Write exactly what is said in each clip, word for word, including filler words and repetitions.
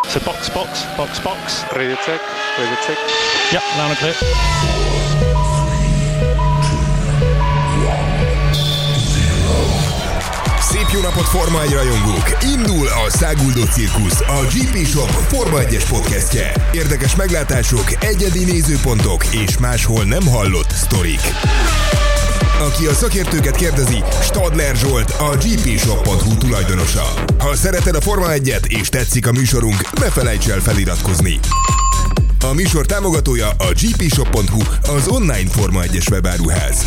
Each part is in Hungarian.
So box, box, box, box. Radio check, radio check. Yep, loud and clear. Szép jó napot, Forma egy rajongók! Indul a Száguldott Cirkusz, a gé pé Shop Forma egyes podcastje. Érdekes meglátások, egyedi nézőpontok és máshol nem hallott sztorik. Aki a szakértőket kérdezi, Stadler Zsolt, a gé pé shop pont hu tulajdonosa. Ha szereted a Forma egyet és tetszik a műsorunk, ne felejts el feliratkozni. A műsor támogatója a gé pé shop pont hu, az online Forma egyes webáruház.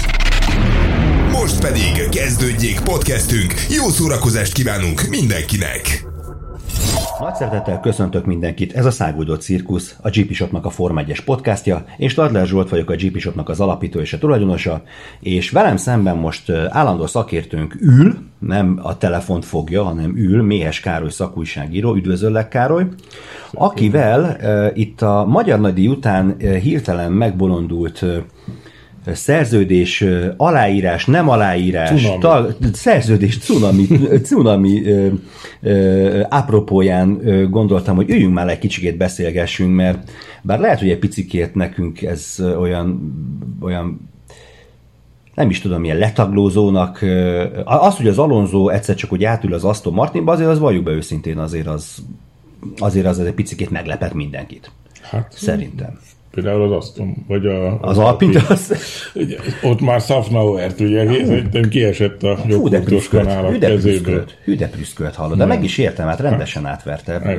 Most pedig kezdődjék podcastünk, jó szórakozást kívánunk mindenkinek! Nagy szeretettel köszöntök mindenkit, ez a Száguldott Cirkusz, a gé pé Shopnak a Forma egyes podcastja. Én Stadler Zsolt vagyok, a gé pé Shopnak az alapító és a tulajdonosa, és velem szemben most állandó szakértőnk ül, nem a telefont fogja, hanem ül, Méhes Károly szakújságíró, üdvözöllek Károly, akivel uh, itt a Magyar Nagydíj után uh, hirtelen megbolondult uh, szerződés, aláírás, nem aláírás, cunami. Tag, szerződés, cunami, cunami ö, ö, apropóján ö, gondoltam, hogy üljünk már egy kicsikét beszélgessünk, mert bár lehet, hogy egy picikét nekünk ez olyan, olyan nem is tudom, milyen letaglózónak. Az, hogy az Alonso egyszer csak úgy átül az Aston Martinba, azért az valljuk be őszintén, azért az, azért az egy picikét meglepett mindenkit. Hát, szerintem. Például az Aston, vagy a... Az Alpint, az... Ugye, ott már Szafnauert, ugye, szerintem kiesett a jogkultos kanál a kezéből. Hű de prüszkölt hallod, de meg is értem, hát rendesen átverte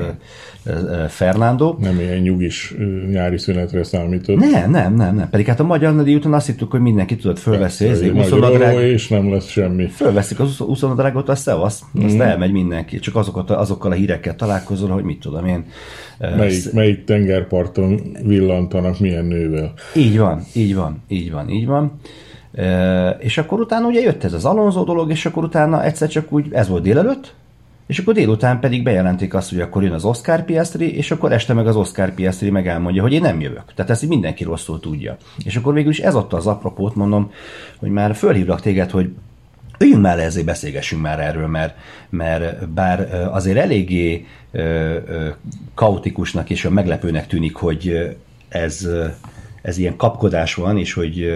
Fernando. Nem ilyen nyugis nyári szünetre számított. Nem, nem, nem, nem. Pedig hát a Magyar Nagydíj úton azt hittük, hogy mindenki tudott fölveszi. Persze, nagy róló, és nem lesz semmi. Fölveszik az uszonadrágot, a szevasz, azt mm. elmegy mindenki. Csak azokat, azokkal a hírekkel találkozol, hogy mit tudom én. Melyik, sz... melyik tengerparton villantanak milyen nővel. Így van, így van, így van, így van. E, és akkor utána ugye jött ez az Alonso dolog, és akkor utána egyszer csak úgy, ez volt délelőtt, és akkor délután pedig bejelentik azt, hogy akkor jön az Oscar Piastri, és akkor este meg az Oscar Piastri meg elmondja, hogy én nem jövök. Tehát ezt mindenki rosszul tudja. És akkor végül is ez adta az apropót, mondom, hogy már fölhívlak téged, hogy üljünk már le, ezért beszélgessünk már erről, mert, mert bár azért eléggé kaotikusnak és meglepőnek tűnik, hogy ez, ez ilyen kapkodás van, és hogy,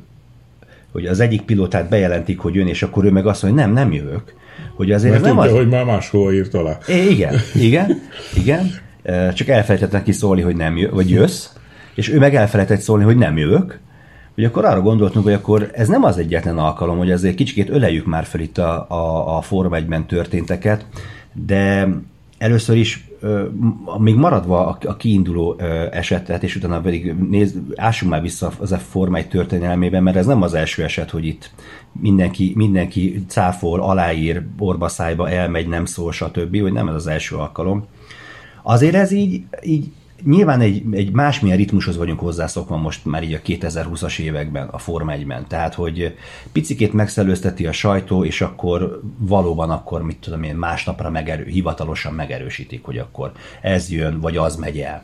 hogy az egyik pilótát bejelentik, hogy jön, és akkor ő meg azt mondja, hogy nem, nem jövök. Hogy azért mert ez nem tudja, az... hogy már máshova írt alá. É, igen, igen, igen. Csak elfelejtett neki szólni, hogy nem jö, vagy jössz, és ő meg elfelejtett szólni, hogy nem jövök. Hogy akkor arra gondoltunk, hogy akkor ez nem az egyetlen alkalom, hogy azért kicsikét öleljük már fel itt a, a, a Forma egyben történteket, de először is még maradva a, a kiinduló esetet, és utána pedig nézd, ássunk már vissza az a Forma egy történelmében, mert ez nem az első eset, hogy itt mindenki, mindenki cáfol, aláír, orba szájba elmegy, nem szól, stb., hogy nem ez az első alkalom. Azért ez így, így nyilván egy, egy másmilyen ritmushoz vagyunk hozzászokva most már így a kétezer-húszas években, a Forma egyben. Tehát, hogy picikét megszellőzteti a sajtó, és akkor valóban akkor, mit tudom én, másnapra megerő, hivatalosan megerősítik, hogy akkor ez jön, vagy az megy el.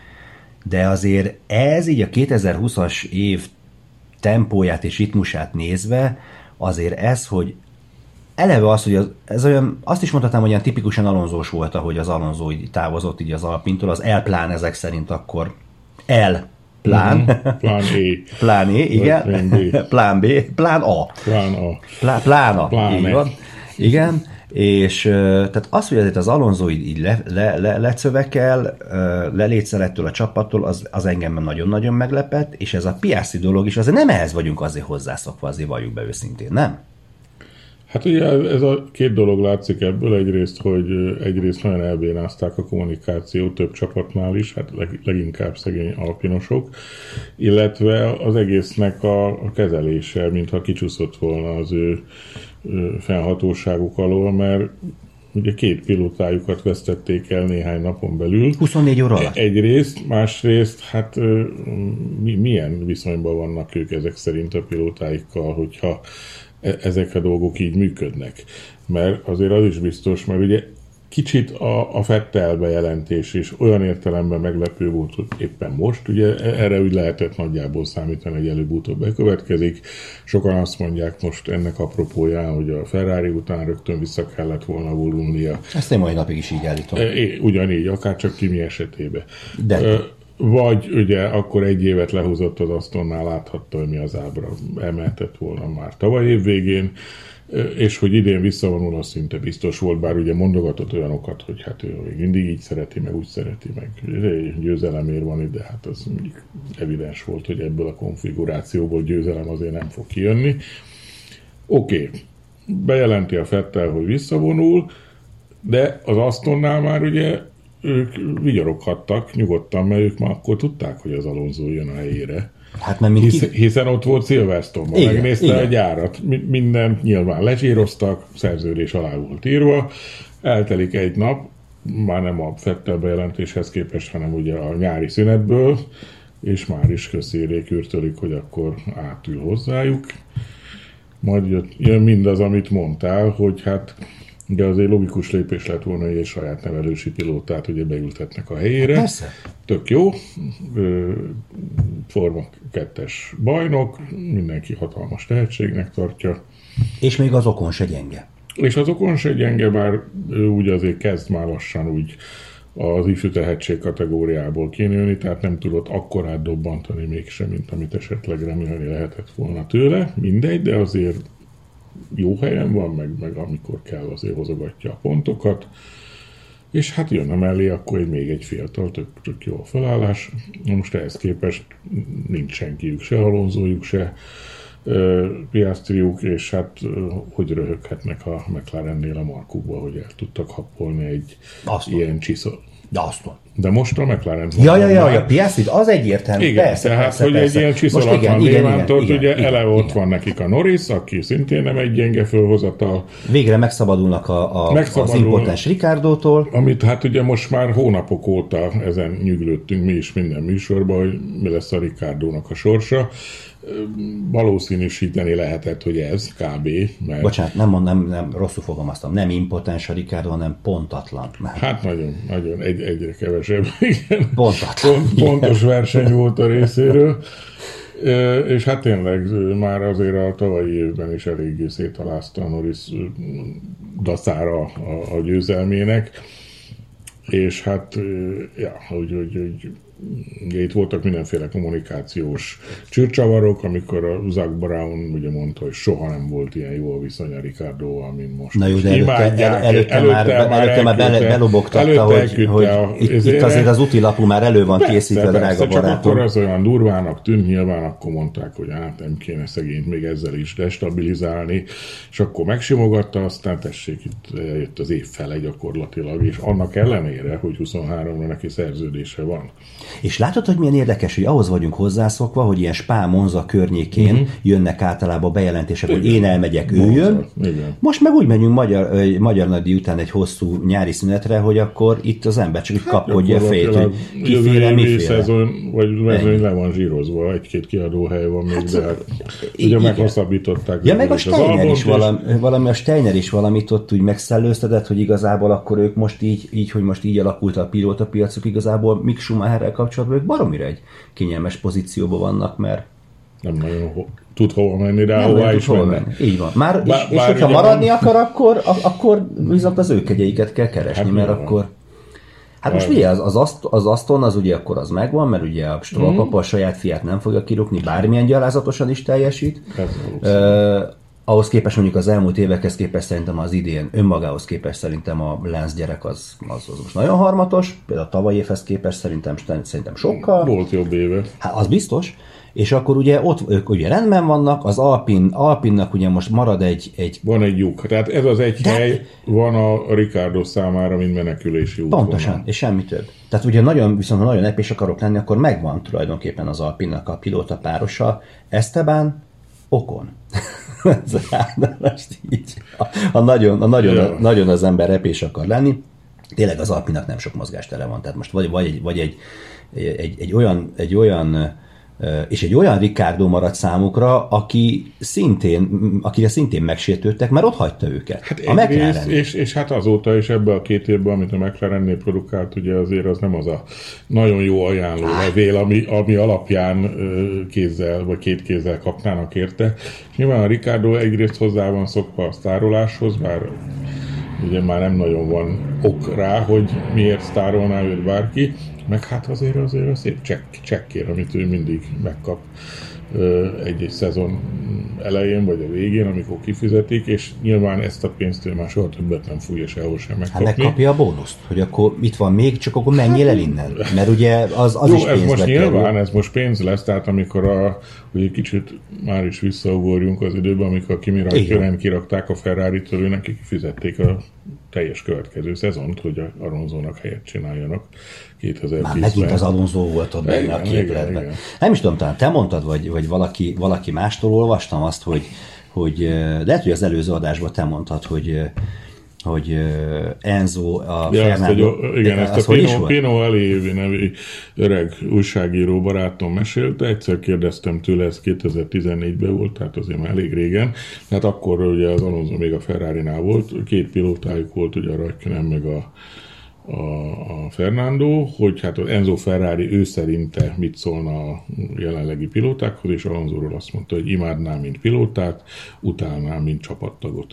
De azért ez így a kétezer-húszas év tempóját és ritmusát nézve, azért ez, hogy eleve az, hogy az, ez olyan, azt is mondhatnám, hogy ilyen tipikusan Alonsós volt, ahogy az Alonso így távozott így az Alpintól, az L-plán ezek szerint akkor L-plán. Mm-hmm. Plán E. Plán E, igen. Plán B. Plán A. Plán A. Plá, plán A. Plán így van. Igen. És tehát az, hogy azért az Alonso így, így le, le, le, lecövekel, lelétszel ettől a csapattól, az, az engem nagyon-nagyon meglepett, és ez a Piastri dolog is, azért nem ehhez vagyunk azért hozzászokva, azért valljuk be őszintén, nem? Hát ugye ez a két dolog látszik ebből, egyrészt, hogy egyrészt nagyon elbénázták a kommunikációt több csapatnál is, hát leg, leginkább szegény alpinosok, illetve az egésznek a, a kezelése, mintha kicsúszott volna az ő, ő fennhatóságuk alól, mert ugye két pilótájukat vesztették el néhány napon belül. huszonnégy óra alatt. Egyrészt, másrészt, hát mi, milyen viszonyban vannak ők ezek szerint a pilótáikkal, hogyha ezek a dolgok így működnek. Mert azért az is biztos, mert ugye kicsit a, a Vettel bejelentés is olyan értelemben meglepő volt, hogy éppen most, ugye erre úgy lehetett nagyjából számítani, hogy előbb-utóbb bekövetkezik. Sokan azt mondják most ennek apropóján, hogy a Ferrari után rögtön vissza kellett volna vonulnia. Ezt én mai napig is így állítom. Ugyanígy, akár csak Kimi esetében. De... Vagy ugye akkor egy évet lehúzott az Astonnál, láthatta, hogy mi az ábra emeltett volna már tavaly év végén, és hogy idén visszavonul, az szinte biztos volt, bár ugye mondogatott olyanokat, hogy hát ő még mindig így szereti, meg úgy szereti, meg győzelemért van itt, de hát az mindig evidens volt, hogy ebből a konfigurációból győzelem azért nem fog kijönni. Oké, okay. Bejelenti a Vettel, hogy visszavonul, de az Astonnál már ugye ők vigyoroghattak nyugodtan, mert ők már akkor tudták, hogy az Alonso jön a helyére. Hát nem Hisz, ki... Hiszen ott volt Silverstone-ban, megnézte igen. a gyárat, mindent nyilván lezsíroztak, szerződés alá volt írva, eltelik egy nap, már nem a Vettel bejelentéshez képest, hanem ugye a nyári szünetből, és már is közszérék ürtölik, hogy akkor átül hozzájuk. Majd jön mindaz, amit mondtál, hogy hát de azért logikus lépés lett volna, hogy egy saját nevelősi pilótát ugye beültetnek a helyére. Persze. Tök jó. Forma kettes bajnok, mindenki hatalmas tehetségnek tartja. És még az Ocon se gyenge. És az Ocon se gyenge, bár ő úgy azért kezd már lassan úgy az ifjú tehetség kategóriából kinőni, tehát nem tudott akkorát dobbantani mégsem, mint amit esetleg remélni lehetett volna tőle. Mindegy, de azért jó helyen van, meg, meg amikor kell, azért hozogatja a pontokat. És hát jön mellé akkor egy, még egy fiatal, tök, tök jó a felállás. Most ehhez képest nincs senkiük, se Alonsojuk, se uh, Piastriuk, és hát uh, hogy röhöghetnek a McLarennél a markukba, hogy el tudtak happolni egy Aztán. ilyen csiszol. De Aston. De most a McLaren... Ja, ja, ja, ja, Piastri, az egyértelmű. Igen, persze, tehát, persze, hogy persze. egy ilyen csiszolatlan Lévántort, ugye igen, eleve igen, ott van nekik a Norris, aki szintén nem egy gyenge fölhozatal. Végre megszabadulnak a, a, Megszabadul, az impotens Ricardótól. Amit hát ugye most már hónapok óta ezen nyüglődtünk mi is minden műsorban, hogy mi lesz a Ricardónak a sorsa. Valószínűsíteni lehetett, hogy ez kb. Mert... Bocsánat, nem, nem, nem, rosszul fogalmaztam. Nem impotens a Ricardo, hanem pontatlan. Nem. Hát nagyon, nagyon, egy, egyre kevesebb. Igen. Pontatlan. Pont, pontos verseny volt a részéről. És hát tényleg már azért a tavalyi évben is eléggé szétalázta a Norris dacára a, a győzelmének. És hát, ja, hogy, hogy, hogy ugye itt voltak mindenféle kommunikációs csőrcsavarok, amikor a Zach Brown ugye mondta, hogy soha nem volt ilyen jó a viszony a Ricardóval, mint most. Na jó, de előtte, el, előtte, előtte már, előtte már, előtte már bele, belobogtatta, hogy, hogy a, itt, itt azért az útilapú már elő van persze, készítve, persze, drága csak barátom. Akkor az olyan durvának tűnt, nyilván akkor mondták, hogy hát nem kéne szegényt még ezzel is destabilizálni, és akkor megsimogatta, aztán tessék, itt jött az év fele gyakorlatilag, és annak ellenére, hogy huszonháromra neki szerződése van. És látod, hogy milyen érdekes, hogy ahhoz vagyunk hozzászokva, hogy ilyen Spa, Monza környékén uh-huh. jönnek általában bejelentések, hogy én elmegyek, ő jön. Igen. Most meg úgy megyünk Magyar, Magyar Nagydíj után egy hosszú nyári szünetre, hogy akkor itt az ember csak úgy kapkodja a fejét, hogy kiféle, miféle. Szezon, vagy mezőny le van zsírozva, egy-két kiadóhely van még, hát, de hát ugye meghosszabbították. Ja, meg a Steiner is valami, valami, a Steiner is valamit ott úgy megszellőztetett, hogy igazából akkor ők most így, így hogy most így alakult a pilótapiacuk, igazából Mick Schumacherrel kapcsolatban ők baromira egy kényelmes pozícióban vannak, mert nem nagyon ho- tud hova menni, de hová is menni. Így van. Már, Bár, és, és hogyha maradni van... akar, akkor, akkor viszont az ő kegyeiket kell keresni, hát mert van. akkor... Hát most ugye az, az, Ast, az Aston az ugye akkor az megvan, mert ugye a Stroll papa a saját fiát nem fogja kirúgni, bármilyen gyalázatosan is teljesít. Uh, ahhoz képest mondjuk az elmúlt évekhez képest szerintem az idén, önmagához képest szerintem a Lance gyerek az, az, az most nagyon harmatos, például a tavalyi évhez képest szerintem, szerintem sokkal. Volt jobb éve. Hát az biztos. És akkor ugye ott ők ugye rendben vannak, az Alpin, Alpinnak ugye most marad egy... egy... Van egy lyuk. Tehát ez az egy De... hely van a Riccardo számára, mint menekülési út. Pontosan, van. És semmi több. Tehát ugye nagyon, viszont ha nagyon epés akarok lenni, akkor megvan tulajdonképpen az Alpinnak a pilóta párosa, Esteban Ocon. most így. Ha nagyon, a nagyon, ja. a, nagyon az ember epés akar lenni, tényleg az Alpinnak nem sok mozgástere van. Tehát most vagy, vagy, egy, vagy egy, egy, egy, olyan, egy olyan és egy olyan Ricciardo maradt számukra, aki szintén, akire szintén megsértődtek, mert ott hagyta őket. Hát a McLaren. És, és hát azóta is ebben a két évben, amit a McLarennél produkált, ugye azért az nem az a nagyon jó ajánló levél, ami, ami alapján kézzel, vagy két kézzel kapnának érte. És nyilván a Ricciardo egyrészt hozzá van szokva a sztároláshoz, bár ugye már nem nagyon van ok rá, hogy miért sztárolná őt bárki, meg hát azért azért a szép csekk, csekkér, amit ő mindig megkap egy-egy szezon elején, vagy a végén, amikor kifizetik, és nyilván ezt a pénzt ő már soha többet nem fogja sehol sem megkapni. Hát megkapja a bónuszt, hogy akkor mit van még, csak akkor menjél el innen. Mert ugye az, az Jó, is pénz ez most kerül. nyilván, ez most pénz lesz, tehát amikor a, ugye kicsit már is visszaugorjunk az időben, amikor a Kimi Räikkönen kirakták a Ferrari-től, neki kifizették a teljes következő szezont, hogy a Alonsónak helyet csináljanak kétezer-tízben. Már megint az Alonso volt ott benne igen, a képletben. igen, igen. Nem is tudom, talán te mondtad, vagy, vagy valaki, valaki mástól olvastam azt, hogy, hogy de lehet, hogy az előző adásban te mondtad, hogy hogy Enzo a ja, Fernando... Ezt, igen, ezt a Pino, Pino Elévi nevű öreg újságíró barátom mesélte, egyszer kérdeztem tőle, ez kétezer-tizennégyben volt, tehát azért már elég régen, tehát akkor ugye az Alonso még a Ferrari-nál volt, két pilótájuk volt, ugye a Räikkönen meg a A, a Fernando, hogy hát az Enzo Ferrari ő szerinte mit szólna a jelenlegi pilótákhoz, és Alonsóról azt mondta, hogy imádná, mint pilótát, utálná, mint csapattagot.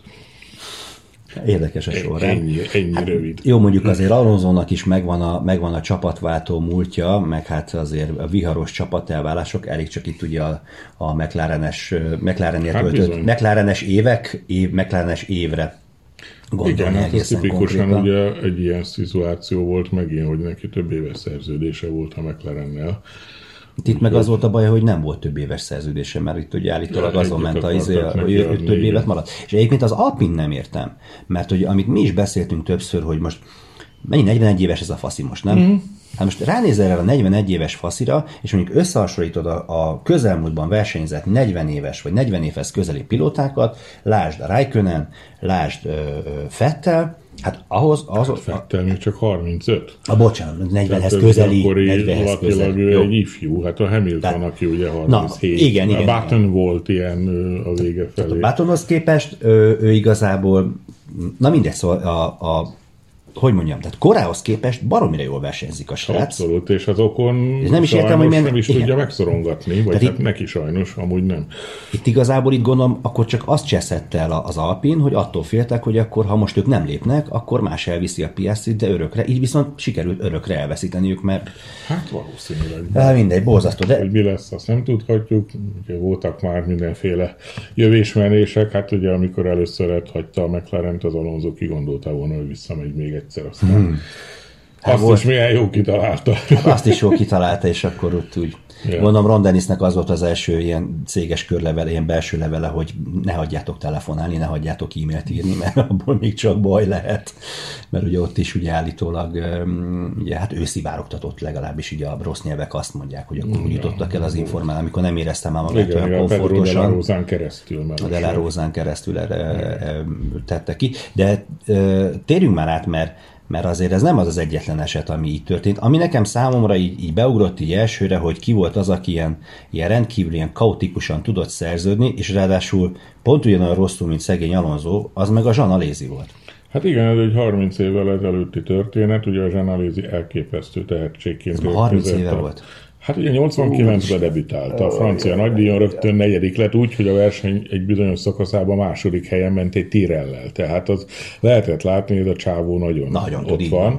Érdekes a sorrend. Ennyi, ennyi hát, rövid. Jó, mondjuk azért Alonsónak is megvan a, megvan a csapatváltó múltja, meg hát azért a viharos csapatelválások, elég csak itt ugye a, a McLarenes, McLarennél hát töltött, McLarenes évek, év, McLarenes évre gondolni. Igen, hát ez tipikusan konkrétan. ugye egy ilyen szituáció volt megint, hogy neki több éves szerződése volt a McLarennel. Itt meg az volt a baj, hogy nem volt több éves szerződése, mert itt ugye állítólag Ja, azon ment, a, izé, hogy adni, több évet igen. maradt. És egyébként az Alpin nem értem, mert hogy amit mi is beszéltünk többször, hogy most mennyi negyvenegy éves ez a faszi most, nem? Mm. Hát most ránézel el a negyvenegy éves faszira, és mondjuk összehasonlítod a, a közelmúltban versenyzett negyven éves vagy negyven évhez közeli pilótákat, lásd a Räikkönen, lásd ö, ö, Vettel, hát ahhoz... ahhoz Hát Vettel még csak harmincöt. A bocsánat, negyvenhez Tehát közeli, akkori negyvenhez alakilag közeli. ő Jó. egy ifjú, hát a Hamilton, Tehát- aki ugye Na, harminchét. igen, igen, A Button igen. volt ilyen ö, a vége felé. A Buttonhoz képest ő, ő igazából, na mindegy, szóval a, a hogy mondjam, tehát korához képest baromira jól versenyzik a srác. Abszolút, és az Okon És nem is értem, hogy milyen- nem is igen. tudja megszorongatni, vagy Tehát hát itt- neki sajnos, amúgy nem. Itt igazából itt gondolom, akkor csak azt cseszette el az Alpin, hogy attól féltek, hogy akkor, ha most ők nem lépnek, akkor más elviszi a Piastrit, de örökre. Így viszont sikerült örökre elveszíteniük, mert Hát valószínűleg. eh, mindegy, borzasztó. De Hogy mi lesz, azt nem tudhatjuk. Ugye voltak már mindenféle jövésmenések, hát ugye amikor először elhagyta a McLarent, az Alonso kigondolta volna, hogy visszamegy még egyszer, aztán hmm. azt volt- is milyen jó kitalálta. azt is jól kitalálta, és akkor ott úgy. Ja. Gondolom, Ron Dennisnek az volt az első ilyen céges körlevele, ilyen belső levele, hogy ne hagyjátok telefonálni, ne hagyjátok e-mailt írni, mert abból még csak baj lehet. Mert ugye ott is ugye állítólag, öm, ugye hát ő szivárogtatott, legalábbis ugye a rossz nyelvek azt mondják, hogy akkor úgy jutottak el az informál, amikor nem éreztem már magát Igen, olyan igen, a Pedro de la komfortosan. Rosán keresztül. Mert A De La Rosán keresztül erre e, tette ki. De e, térjünk már át, mert, mert azért ez nem az az egyetlen eset, ami így történt. Ami nekem számomra így, így beugrott így elsőre, hogy ki volt az, aki ilyen, ilyen rendkívül ilyen kaotikusan tudott szerződni, és ráadásul pont ugyanolyan rosszul, mint szegény Alonso, az meg a Jean Alesi volt. Hát igen, ez egy harminc évvel ezelőtti történet, ugye a Jean Alesi elképesztő tehetségként harminc érkezett éve a- volt. Hát ugye nyolcvankilencben debütált, a francia nagydíjon rögtön negyedik lett úgy, hogy a verseny egy bizonyos szakaszában második helyen ment egy Tyrrellel. Tehát az lehetett látni, hogy a csávó nagyon, Nagyon tud, ott így van.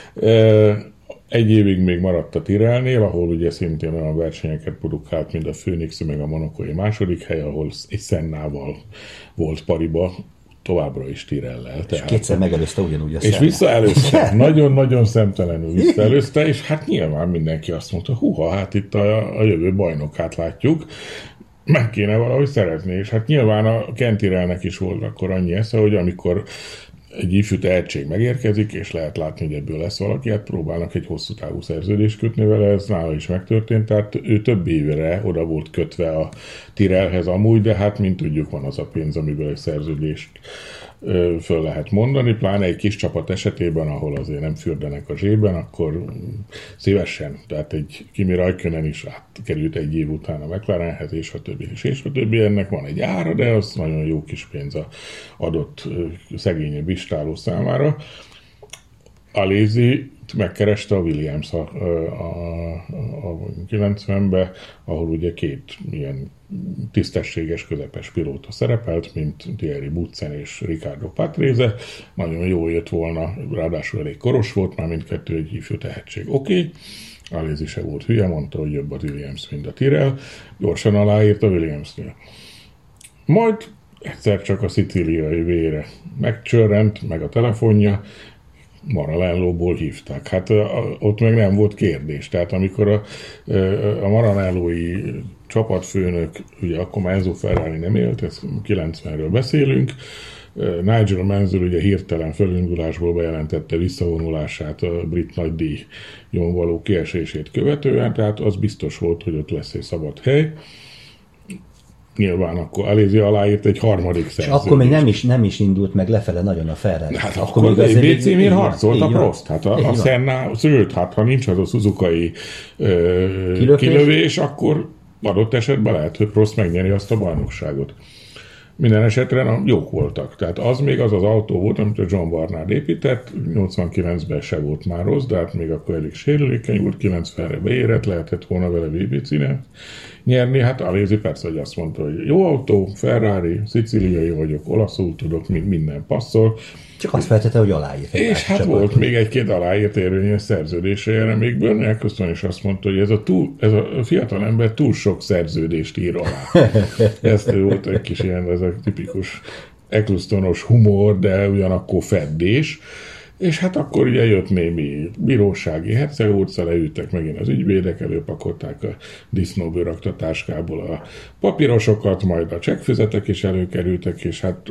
E, Egy évig még maradt a Tyrrellnél, ahol ugye szintén olyan versenyeket produkált, mint a Phoenix, meg a Monacói második hely, ahol egy Sennával volt pariba, továbbra is Tyrrellel. És kétszer megelőzte ugyanúgy a És Sennát. visszaelőzte, nagyon-nagyon szemtelenül visszaelőzte, és hát nyilván mindenki azt mondta, huha, hát itt a, a jövő bajnokát látjuk, meg kéne valahogy szerezni, és hát nyilván a Ken Tyrrellnek is volt akkor annyi esze, hogy amikor egy ifjú tehetség megérkezik, és lehet látni, hogy ebből lesz valaki, hát próbálnak egy hosszú távú szerződést kötni vele, ez nála is megtörtént, tehát ő több évre oda volt kötve a Tyrrellhez amúgy, de hát mint tudjuk, van az a pénz, amiből egy szerződést föl lehet mondani, pláne egy kis csapat esetében, ahol azért nem fürdenek a zsében, akkor szívesen. Tehát egy Kimi Räikkönen is átkerült egy év után a McLarenhez, és a többi, és, és a többi. Ennek van egy ára, de az nagyon jó kis pénz a adott szegényebb istáló számára. Alesi megkereste a Williams a, a, a kilencvenben, ahol ugye két ilyen tisztességes közepes pilóta szerepelt, mint Thierry Boutsen és Riccardo Patrese. Nagyon jól jött volna, ráadásul elég koros volt, már mindkettő egy ifjú tehetség. Oké, okay. Alesi se volt hülye, mondta, hogy jobb a Williams, mint a Tyrrell. Gyorsan aláírt a Williamsnél. Majd egyszer csak a szicíliai vére megcsörrent, meg a telefonja, Maranellóból hívták. Hát a, ott meg nem volt kérdés. Tehát amikor a, a Maranellói csapatfőnök, ugye akkor már Enzo Ferrari nem élt, ez kilencvenről beszélünk, Nigel Mansell ugye hirtelen fölindulásból bejelentette visszavonulását a brit nagydíjon való kiesését követően, tehát az biztos volt, hogy ott lesz egy szabad hely. Nyilván akkor Alesi aláírt egy harmadik szerződést. És akkor még nem is, nem is indult meg lefele nagyon a Ferrari. Hát akkor, akkor még bé cé-mért harcolt a Prost. Hát a, a Senna, sőt, hát ha nincs az a Suzuki ö, kilövés. kilövés, akkor adott esetben lehet, hogy Prost megnyeri azt a bajnokságot. Minden esetre na, jók voltak. Tehát az még az az autó volt, amit a John Barnard épített, nyolcvankilencben se volt már rossz, de hát még akkor elég sérülékeny volt, kilencvenre beérett, lehetett volna vele vé bé cé-net nyerni. Hát Alesi persze, hogy azt mondta, hogy jó autó, Ferrari, szicíliai vagyok, olaszul tudok, minden passzol. Csak azt feltette, hogy aláírt. És hát volt hogy... még egy-két aláírt érvényes szerződése, erre még Bernie Ecclestone is azt mondta, hogy ez a, túl, ez a fiatal ember túl sok szerződést ír alá. Ez volt egy kis ilyen, ez a tipikus Ecclestone-os humor, de ugyanakkor feddés. És hát akkor ugye jött némi bírósági hercegúrca, leültek megint az ügyvédek, előpakolták a disznóbőraktatáskából a papírosokat, majd a csekkfüzetek is előkerültek, és hát...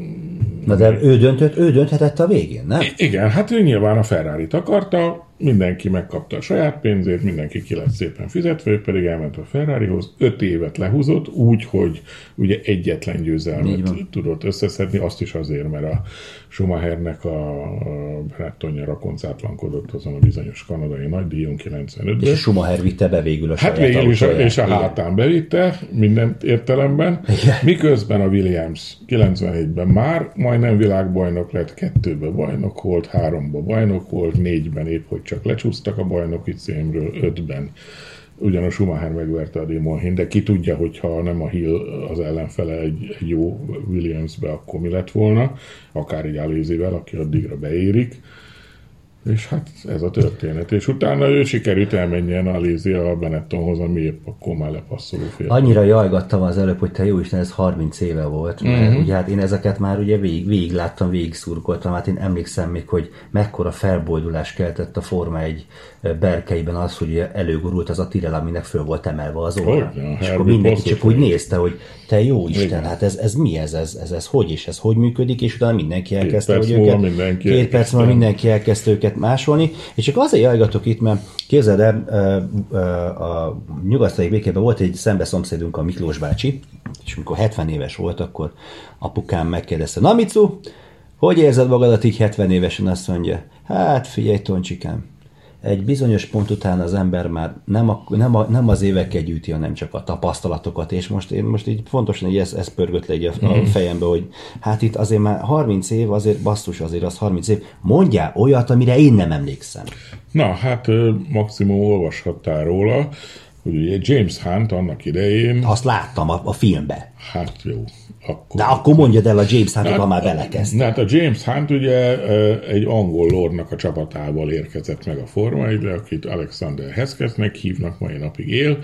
Na de ő, döntött, ő dönthetett a végén, nem? Igen, hát ő nyilván a Ferrarit akarta, mindenki megkapta a saját pénzét, mindenki ki lett szépen fizetve, ő pedig elment a Ferrarihoz, öt évet lehúzott, úgy, hogy ugye egyetlen győzelmet tudott összeszedni, azt is azért, mert a Schumachernek a Benettonja rakoncátlankodott azon a bizonyos kanadai nagydíjon kilencvenötben. És a Schumacher vitte be végül a hát saját végül is, a, és a igen. hátán bevitte, minden értelemben. Igen. Miközben a Williams kilencvenegyben már majdnem világbajnok lett, kettőben bajnok volt, háromban bajnok volt, négyben épp, hogy csak lecsúsztak a bajnoki címről, ötben ugyan a Schumacher megverte a Damon Hill, de ki tudja, hogyha nem a Hill az ellenfele egy, egy jó Williamsbe, akkor mi lett volna, akár egy Alesivel, aki addigra beérik. És hát ez a történet. És utána ő sikerült elmenjen Alesi a Benettonhoz, ami épp akkor már lepasszoló fél. Annyira jajgattam az előbb, hogy te jó Isten, ez harminc éve volt. Mert uh-huh. ugye hát én ezeket már ugye végig, végig láttam, végig szurkoltam. Hát én emlékszem még, hogy mekkora felbojdulás keltett a Forma egy berkeiben az, hogy előgurult az a Tyrrell, aminek föl volt emelve az óra. Oh, és akkor mindenki csak úgy nézte, hogy te jó Isten, igen. hát ez, ez mi ez, ez, ez, ez hogy és ez hogy működik, és utána mindenki elkezdte, hogy őket, mindenki két perc múlva mindenki elkezdte őket másolni, és csak azért jajgatok itt, mert képzeld el, a nyugasztai békében volt egy szembeszomszédunk, a Miklós bácsi, és amikor hetven éves volt, akkor apukám megkérdezte, na Micu, hogy érzed magadat így hetven évesen? Azt mondja, hát figyelj Toncsikám, egy bizonyos pont után az ember már nem, a, nem, a, nem az évekkel gyűjti, hanem csak a tapasztalatokat, és most én most így fontosan, hogy ez, ez pörgött le a, a fejembe, hogy hát itt azért már harminc év, azért basszus, azért az harminc év, mondjál olyat, amire én nem emlékszem. Na, hát maximum olvashattál róla, hogy ugye James Hunt annak idején... Azt láttam a, a filmbe. Hát jó. Akkor... De akkor mondjad el a James Huntot, hát, ha már belekezd. Hát a James Hunt ugye egy angol lordnak a csapatával érkezett meg a Forma egyre, akit Alexander Heskethnek hívnak, mai napig él.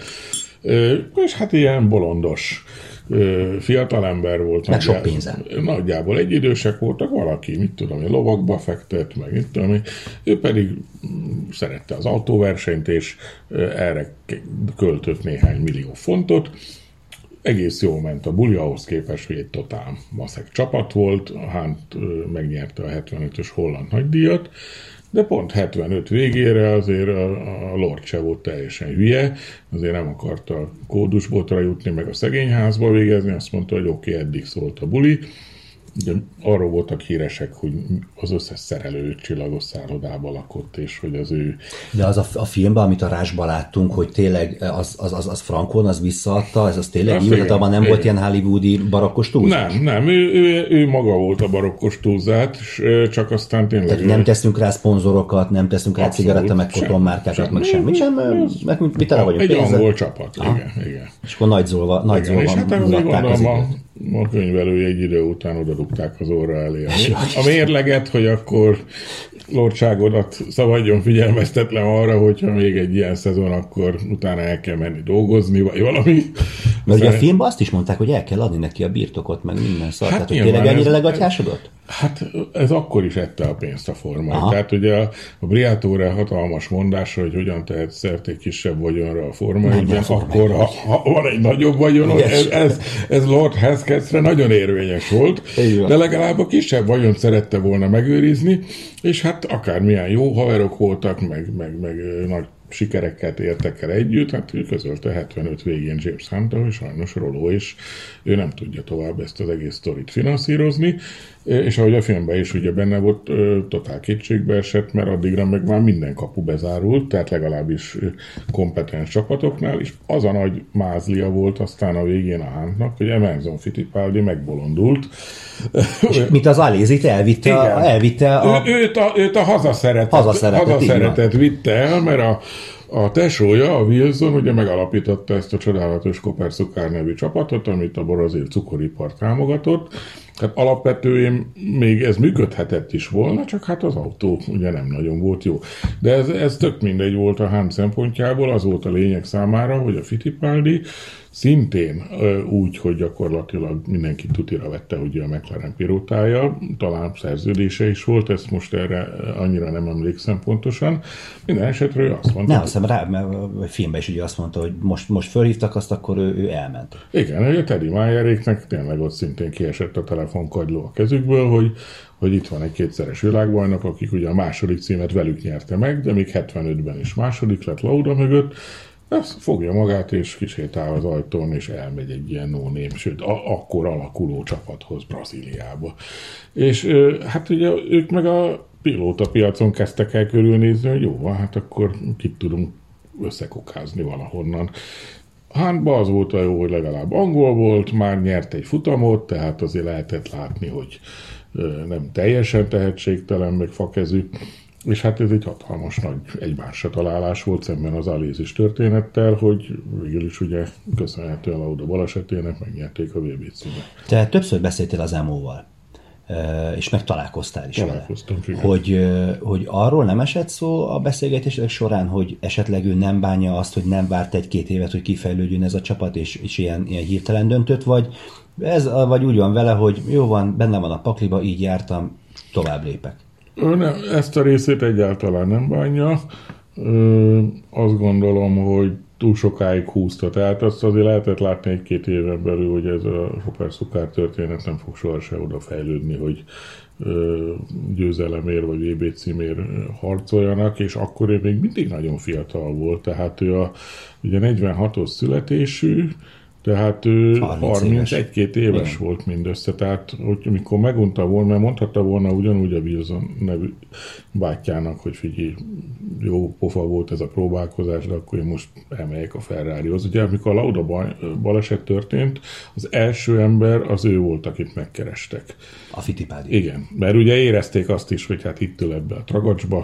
És hát ilyen bolondos fiatalember volt. Meg sok pénzen. Nagyjából egyidősek voltak, valaki, mit tudom én, lovakba fektet, meg mit tudom én. Ő pedig szerette az autóversenyt, és erre költött néhány millió fontot. Egész jól ment a buli, ahhoz képest, hogy egy totál maszek csapat volt. Hunt megnyerte a hetvenötös holland nagydíjat, de pont hetvenöt végére azért a, a Lord se volt teljesen hülye, azért nem akarta a kódusbotra jutni, meg a szegényházba végezni, azt mondta, hogy oké, okay, eddig szólt a buli, ugye arról voltak híresek, hogy az összes szerelő csillagos szállodában lakott, és hogy az ő... De az a, a filmben, amit a Rásban láttunk, hogy tényleg az, az, az, az Frankon, az visszaadta, ez az tényleg jó, abban nem igen. volt ilyen hollywoodi barokkos túlzás? Nem, nem, ő, ő, ő maga volt a barokkos túlzás, csak aztán tényleg... Tehát ő... nem teszünk rá szponzorokat, nem teszünk rá cigaretta, meg kotonmárkákat, meg semmit sem, meg mi tele vagyunk egy pénzzel. angol csapat, igen, igen. És akkor nagy zolva, nagy zolva és hát mulatták az a, a könyvelői egy idő után oda rúgták az orra elé. A mérleget, hogy akkor lordságodat szabadjon figyelmeztetlen arra, hogyha még egy ilyen szezon, akkor utána el kell menni dolgozni, vagy valami. Mert ugye a filmben azt is mondták, hogy el kell adni neki a birtokot, meg minden szart. Hát tehát, tényleg ennyire legatyásodott? Hát ez akkor is ette a pénzt a Forma. Tehát ugye a, a Briatore hatalmas mondása, hogy hogyan tehet szert egy kisebb vagyonra a Forma egyben, akkor ha, ha van egy nagyobb vagyon, ez, ez, ez Lord Heskethre nagyon érvényes volt, de legalább a kisebb vagyont szerette volna megőrizni, és hát akármilyen jó haverok voltak, meg, meg, meg nagy sikereket értek el együtt, hát ő közölte hetvenöt végén James Hunt, hogy sajnos Rollo, és ő nem tudja tovább ezt az egész sztorit finanszírozni, és ahogy a filmben is ugye benne volt, totál kétségbe esett, mert addigra meg már minden kapu bezárult, tehát legalábbis kompetens csapatoknál, és az a nagy mázlia volt aztán a végén a Huntnak, hogy Emerson Fittipaldi megbolondult. És mint az Alézit elvitte, a, elvitte a... Ő, őt a... Őt a hazaszeretet, hazaszeretet, hazaszeretet vitte el, mert a A tesója, a Wilson, ugye megalapította ezt a csodálatos Koper-Szukár nevű csapatot, amit a brazil cukoripar támogatott. Hát alapvetően még ez működhetett is volna, csak hát az autó ugye nem nagyon volt jó. De ez, ez tök mindegy volt a Hunt szempontjából, az volt a lényeg számára, hogy a Fittipaldi szintén úgy, hogy gyakorlatilag mindenki tutira vette, hogy a McLaren pilótája, talán szerződése is volt, ezt most erre annyira nem emlékszem pontosan. Minden esetre ő azt mondta... Nem, azt hiszem rá, mert a filmben is ugye azt mondta, hogy most, most fölhívtak azt, akkor ő, ő elment. Igen, hogy a Teddy Mayeréknek tényleg ott szintén kiesett a telefonkagyló a kezükből, hogy hogy itt van egy kétszeres világbajnok, akik ugye a második címet velük nyerte meg, de még hetvenötben is második lett Lauda mögött, ezt fogja magát, és kisétál az ajtón, és elmegy egy ilyen no-name, sőt, a- akkor alakuló csapathoz Brazíliába. És hát ugye ők meg a pilóta piacon kezdtek el körülnézni, hogy jó, hát akkor kit tudunk összekokázni valahonnan. Huntban az volt a jó, hogy legalább angol volt, már nyert egy futamot, tehát azért lehetett látni, hogy nem teljesen tehetségtelen, meg fakezű. És hát ez egy hatalmas nagy egymásra találás volt szemben az Alézis történettel, hogy végül is ugye köszönhetően a Lauda balesetének megnyerték a vé bé címet. Te többször beszéltél az emóval, és meg találkoztál is vele. Hogy, hogy arról nem esett szó a beszélgetések során, hogy esetleg ő nem bánja azt, hogy nem várt egy-két évet, hogy kifejlődjön ez a csapat, és, és ilyen, ilyen hirtelen döntött, vagy, ez, vagy úgy van vele, hogy jó van, benne van a pakliba, így jártam, tovább lépek. Ő nem, ezt a részét egyáltalán nem bánja. Ö, azt gondolom, hogy túl sokáig húzta. Tehát azt azért lehetett látni egy-két éven belül, hogy ez a Koper-Szukár történet nem fog sohasem oda fejlődni, hogy ö, győzelemért vagy vé bé címért harcoljanak, és akkor ő még mindig nagyon fiatal volt. Tehát ő a ugye negyvenhatos születésű, tehát ő harmincegy-két éves igen. volt mindössze, tehát hogy mikor megunta volna, mert mondhatta volna ugyanúgy a Wilson nevű bátyjának, hogy figyelj, jó pofa volt ez a próbálkozás, de akkor én most elmegyek a Ferrarihoz. Ugye amikor a Lauda baleset történt, az első ember az ő volt, akit megkerestek. A Fittipaldi. Igen, mert ugye érezték azt is, hogy hát itt ül ebbe a tragacsba,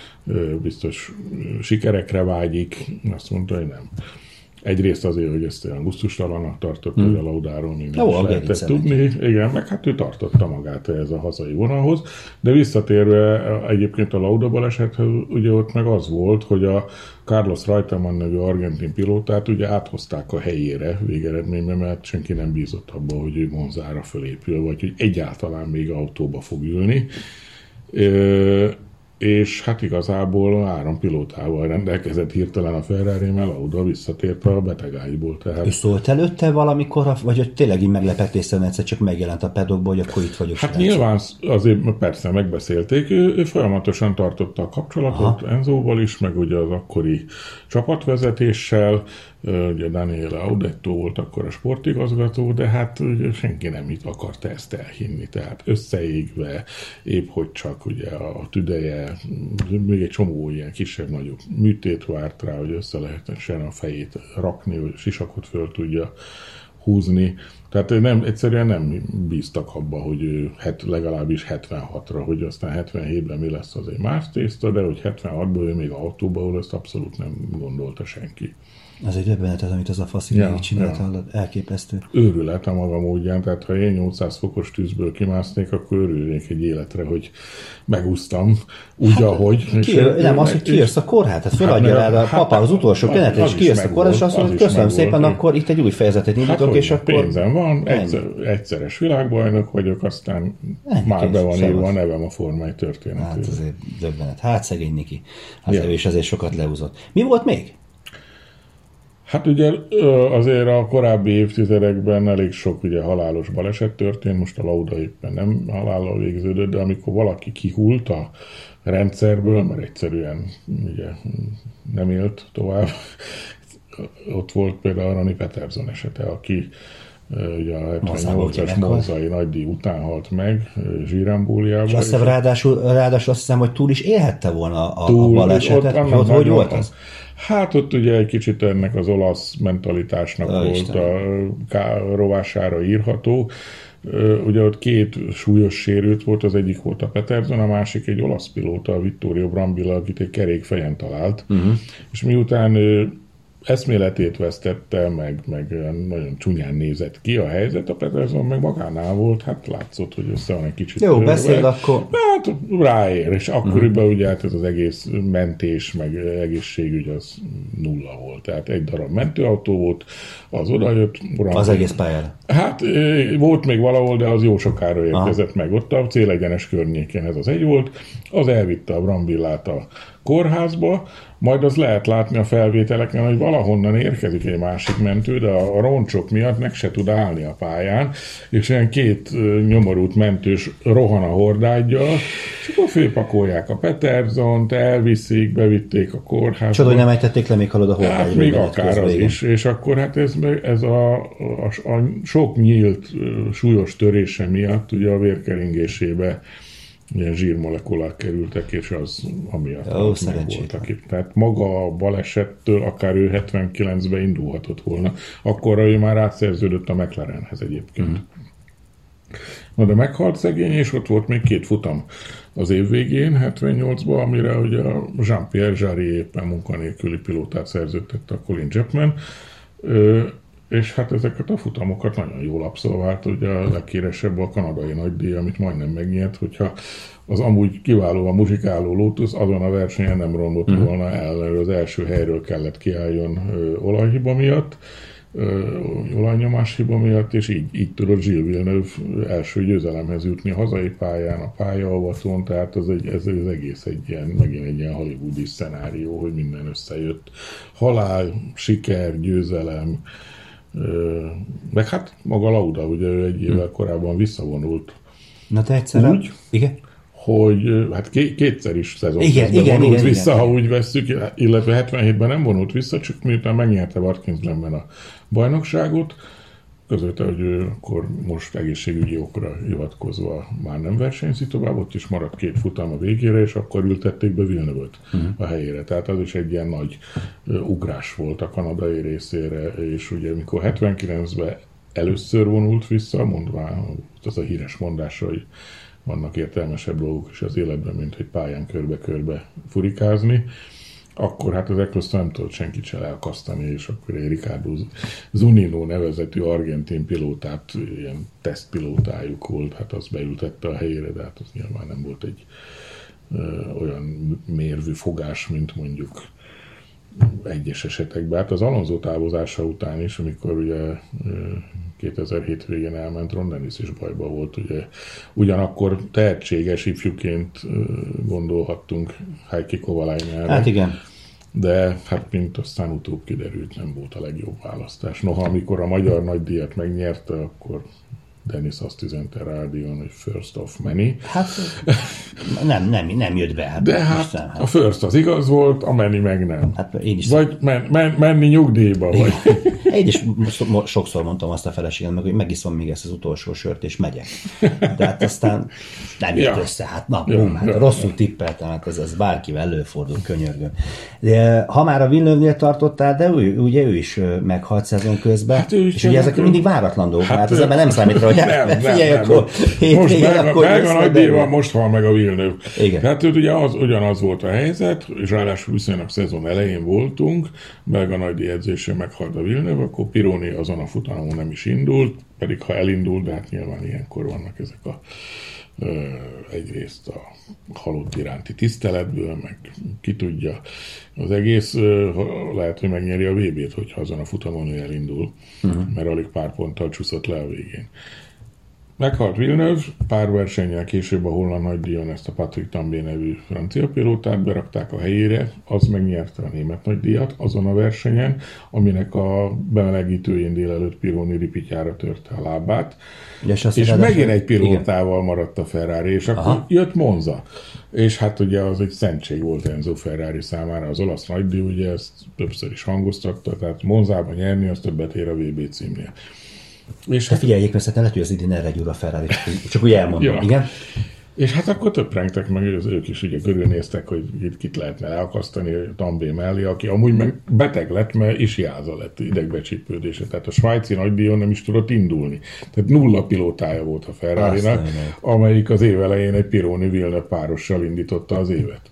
biztos sikerekre vágyik, azt mondta, hogy nem. Egyrészt azért, hogy ezt olyan gusztustalananak tartott, hmm. hogy a Laudáról minden is lehetett tudni. Igen, meg hát ő tartotta magát ehhez a hazai vonalhoz. De visszatérve egyébként a Lauda balesethez, ugye ott meg az volt, hogy a Carlos Reutemann nevű argentin pilótát ugye áthozták a helyére végeredményben, mert senki nem bízott abban, hogy ő Monzára fölépül, vagy hogy egyáltalán még autóba fog ülni. és hát igazából három pilótával rendelkezett hirtelen a Ferrari, mert Lauda visszatért a betegáiból. Tehát... Ő szólt előtte valamikor, vagy hogy tényleg így meglepetésszerűen egyszer csak megjelent a pedokból, hogy akkor itt vagyok. Hát nyilván azért persze megbeszélték, ő, ő folyamatosan tartotta a kapcsolatot Aha. Enzóval is, meg ugye az akkori csapatvezetéssel, ugye Daniele Audetto volt akkor a sportigazgató, de hát ugye senki nem itt akarta ezt elhinni, tehát összeégve, épp hogy csak ugye a tüdeje, még egy csomó ilyen kisebb-nagyobb műtét várt rá, hogy össze lehessen a fejét rakni, hogy sisakot föl tudja húzni. Tehát nem, egyszerűen nem bíztak abba, hogy ő het, legalábbis hetvenhatra, hogy aztán hetvenhétben mi lesz, az egy más tészta, de hogy hetvenhatban ő még autóba ül, ezt abszolút nem gondolta senki. Az egy döbbenetet, amit az a faszi ja, csinált, ja. Elképesztő. Őrület a maga módján, tehát ha én nyolcszáz fokos tűzből kimásznék, akkor örülnék egy életre, hogy megúsztam úgy, hát, ahogy. Ki, nem, az, hogy kijössz a kórhát, tehát föladja rád a papa az utolsó kenetre, és kijössz a kórhát, és azt mondod, köszönöm szépen, akkor itt egy új fejezetet nyitok, hát, és akkor... Pénzem van, egyszer, egyszeres világbajnok vagyok, aztán ennyi, már be van írva a nevem a formai történetére. Hát azért döbbenet. Hát szegény Niki. Hát ja. És azért sokat leúzott. Mi volt még? Hát ugye azért a korábbi évtizedekben elég sok ugye halálos baleset történt, most a Lauda éppen nem halállal végződött, de amikor valaki kihult a rendszerből, mert egyszerűen ugye nem élt tovább, ott volt például Ronnie Peterson esete, aki ugye a hetvennyolcas monzai nagydíj után halt meg zsírembóliában. És azt hiszem, ráadásul, ráadásul azt hiszem, hogy túl is élhette volna a, túl, a balesetet. Ott, ott hogy volt az? Hát ott ugye egy kicsit ennek az olasz mentalitásnak Ó, volt Isten. a rovására írható. Ugye ott két súlyos sérült volt, az egyik volt a Peterson, a másik egy olasz pilóta, a Vittorio Brambilla, akit egy kerékfejen talált. Uh-huh. És miután eszméletét vesztette, meg, meg nagyon csúnyán nézett ki a helyzet, a Peterson meg magánál volt, hát látszott, hogy össze van egy kicsit. Jó, beszél akkor. Hát ráér, és akkoriban uh-huh. ugye hát ez az egész mentés, meg egészségügy az nulla volt. Tehát egy darab mentőautó volt, az odajött. Uram, az egész pályára. Hát volt még valahol, de az jó sokára érkezett Aha. meg ott a célegyenes környékén, ez az egy volt. Az elvitte a Brambillát a kórházba, majd az lehet látni a felvételeken, hogy valahonnan érkezik egy másik mentő, de a roncsok miatt meg se tud állni a pályán, és ilyen két nyomorult mentős rohan a hordágyjal, és akkor főpakolják a Petersont, elviszik, bevitték a kórházba. Csoda, hogy nem ejtették le, még halad a hordágyról. Hát még akár az is, és akkor hát ez, ez a, a, a sok nyílt súlyos törése miatt ugye a vérkeringésébe ilyen zsírmolekulák kerültek, és az amiatt Ó, voltak itt. Tehát maga a balesettől akár ő hetvenkilencben indulhatott volna. Akkorra ő már átszerződött a McLarenhez egyébként. Mm. Na de meghalt szegény, és ott volt még két futam az év végén, hetvennyolcban, amire ugye Jean-Pierre Jari éppen munkanélküli pilótát szerződtette a Colin Chapman, és hát ezeket a futamokat nagyon jól abszolvált, ugye a legkéresebb a kanadai nagydíj, amit majdnem megnyert, hogyha az amúgy kiválóan muzsikáló Lotus azon a versenyen nem romlott uh-huh. volna el, az első helyről kellett kiálljon ö, olajhiba miatt, ö, olajnyomás hiba miatt, és így, így tudott Gilles Villeneuve első győzelemhez jutni a hazai pályán, a pályaavatón, tehát az, egy, ez az egész egy ilyen, megint egy ilyen hollywoodi szenárió, hogy minden összejött. Halál, siker, győzelem, meg hát maga Lauda, ugye ő egy évvel korábban visszavonult. Na te egyszerre? Úgy, igen? hogy hát ké- kétszer is szezon igen, igen, vonult igen, vissza, igen, ha úgy vesszük, illetve hetvenhétben nem vonult vissza, csak miután megnyerte Watkins-Glenben a bajnokságot, közölte, hogy ő akkor most egészségügyi okra hivatkozva már nem versenyzik tovább, ott is maradt két futam a végére, és akkor ültették be Villeneuve-t uh-huh. a helyére. Tehát az is egy ilyen nagy uh, ugrás volt a kanadai részére, és ugye mikor hetvenkilencben először vonult vissza, mondván az a híres mondása, hogy vannak értelmesebb dolgok is az életben, mint hogy pályán körbe-körbe furikázni, akkor hát az Eccleston nem tudott senkit se elkasztani, és akkor egy Ricardo Zunino nevezetű argentin pilótát, ilyen tesztpilótájuk volt, hát az beültette a helyére, de hát az nyilván nem volt egy ö, olyan mérvű fogás, mint mondjuk egyes esetekben. Hát az Alonso távozása után is, amikor ugye kétezer-hét végén elment, Ron Dennis is bajba volt, ugye. Ugyanakkor tehetséges ifjúként gondolhattunk Heikki Kovalainenre. Hát igen. De hát mint aztán utóbb kiderült, nem volt a legjobb választás. Noha amikor a magyar nagydíjat megnyerte, akkor Dennis azt üzente rádión, hogy first of many. Hát nem, nem, nem jött be. Hát, de hát nem, hát a first az igaz volt, a many meg nem. Hát én is vagy men, men, menni nyugdíjba. Vagy. Én is sokszor mondtam azt a feleségemnek, hogy megiszom még ezt az utolsó sört, és megyek. De hát aztán nem jött ja. össze. Hát na, ja, bum, hát ja, rosszul ja. tippeltem, hát ez, ez bárkivel előfordul, könyörgöm. De ha már a Villeneuve-nél tartottál, de ő, ugye ő is meghalt szezon közben, hát és ugye ezek mindig váratlan dolgok, hát, hát az ember nem számít rá, hogy nem, nem, figyelj, nem, akkor hétvégén, akkor meg a nagy díj van, most hal meg a Villeneuve. Igen. Tehát ugye az, ugyanaz volt a helyzet, és ráadásul viszonylag szezon elején voltunk, meg a nagy díj edzésén meghalt a Villeneuve, akkor Pironi azon a futamon nem is indult, pedig ha elindult, de hát nyilván ilyenkor vannak ezek a ö, egyrészt a halott iránti tiszteletből, meg ki tudja, az egész ö, lehet, hogy megnyeri a vé bét, hogyha azon a futamon ő elindul, uh-huh. mert alig pár ponttal csúszott le a végén. Meghalt Villeneuve, pár versennyel később a holland nagydíjon ezt a Patrick Tambay nevű francia pilótát berakták a helyére, az megnyerte a német nagydíjat azon a versenyen, aminek a bemelegítőjén délelőtt Pironi ripityára törte a lábát, és, és megint egy pilótával igen. maradt a Ferrari, és akkor aha. jött Monza. És hát ugye az egy szentség volt Enzo Ferrari számára, az olasz nagydíj, ugye ezt többször is hangoztatta, tehát Monzában nyerni, az többet ér a vé bé címnél. És hát figyeljék, mert lehet, hogy az idén erre gyúr a Ferrari, csak úgy elmondom, ja. igen? És hát akkor töprengtek meg, ők is ugye körülnéztek, hogy itt kit lehetne leakasztani Tambay mellé, aki amúgy meg beteg lett, mert isiáza lett, idegbecsípődése. Tehát a svájci nagydíjon nem is tudott indulni. Tehát nulla pilótája volt a Ferrarinak, amelyik az év elején egy Pironi-Villeneuve párossal indította az évet.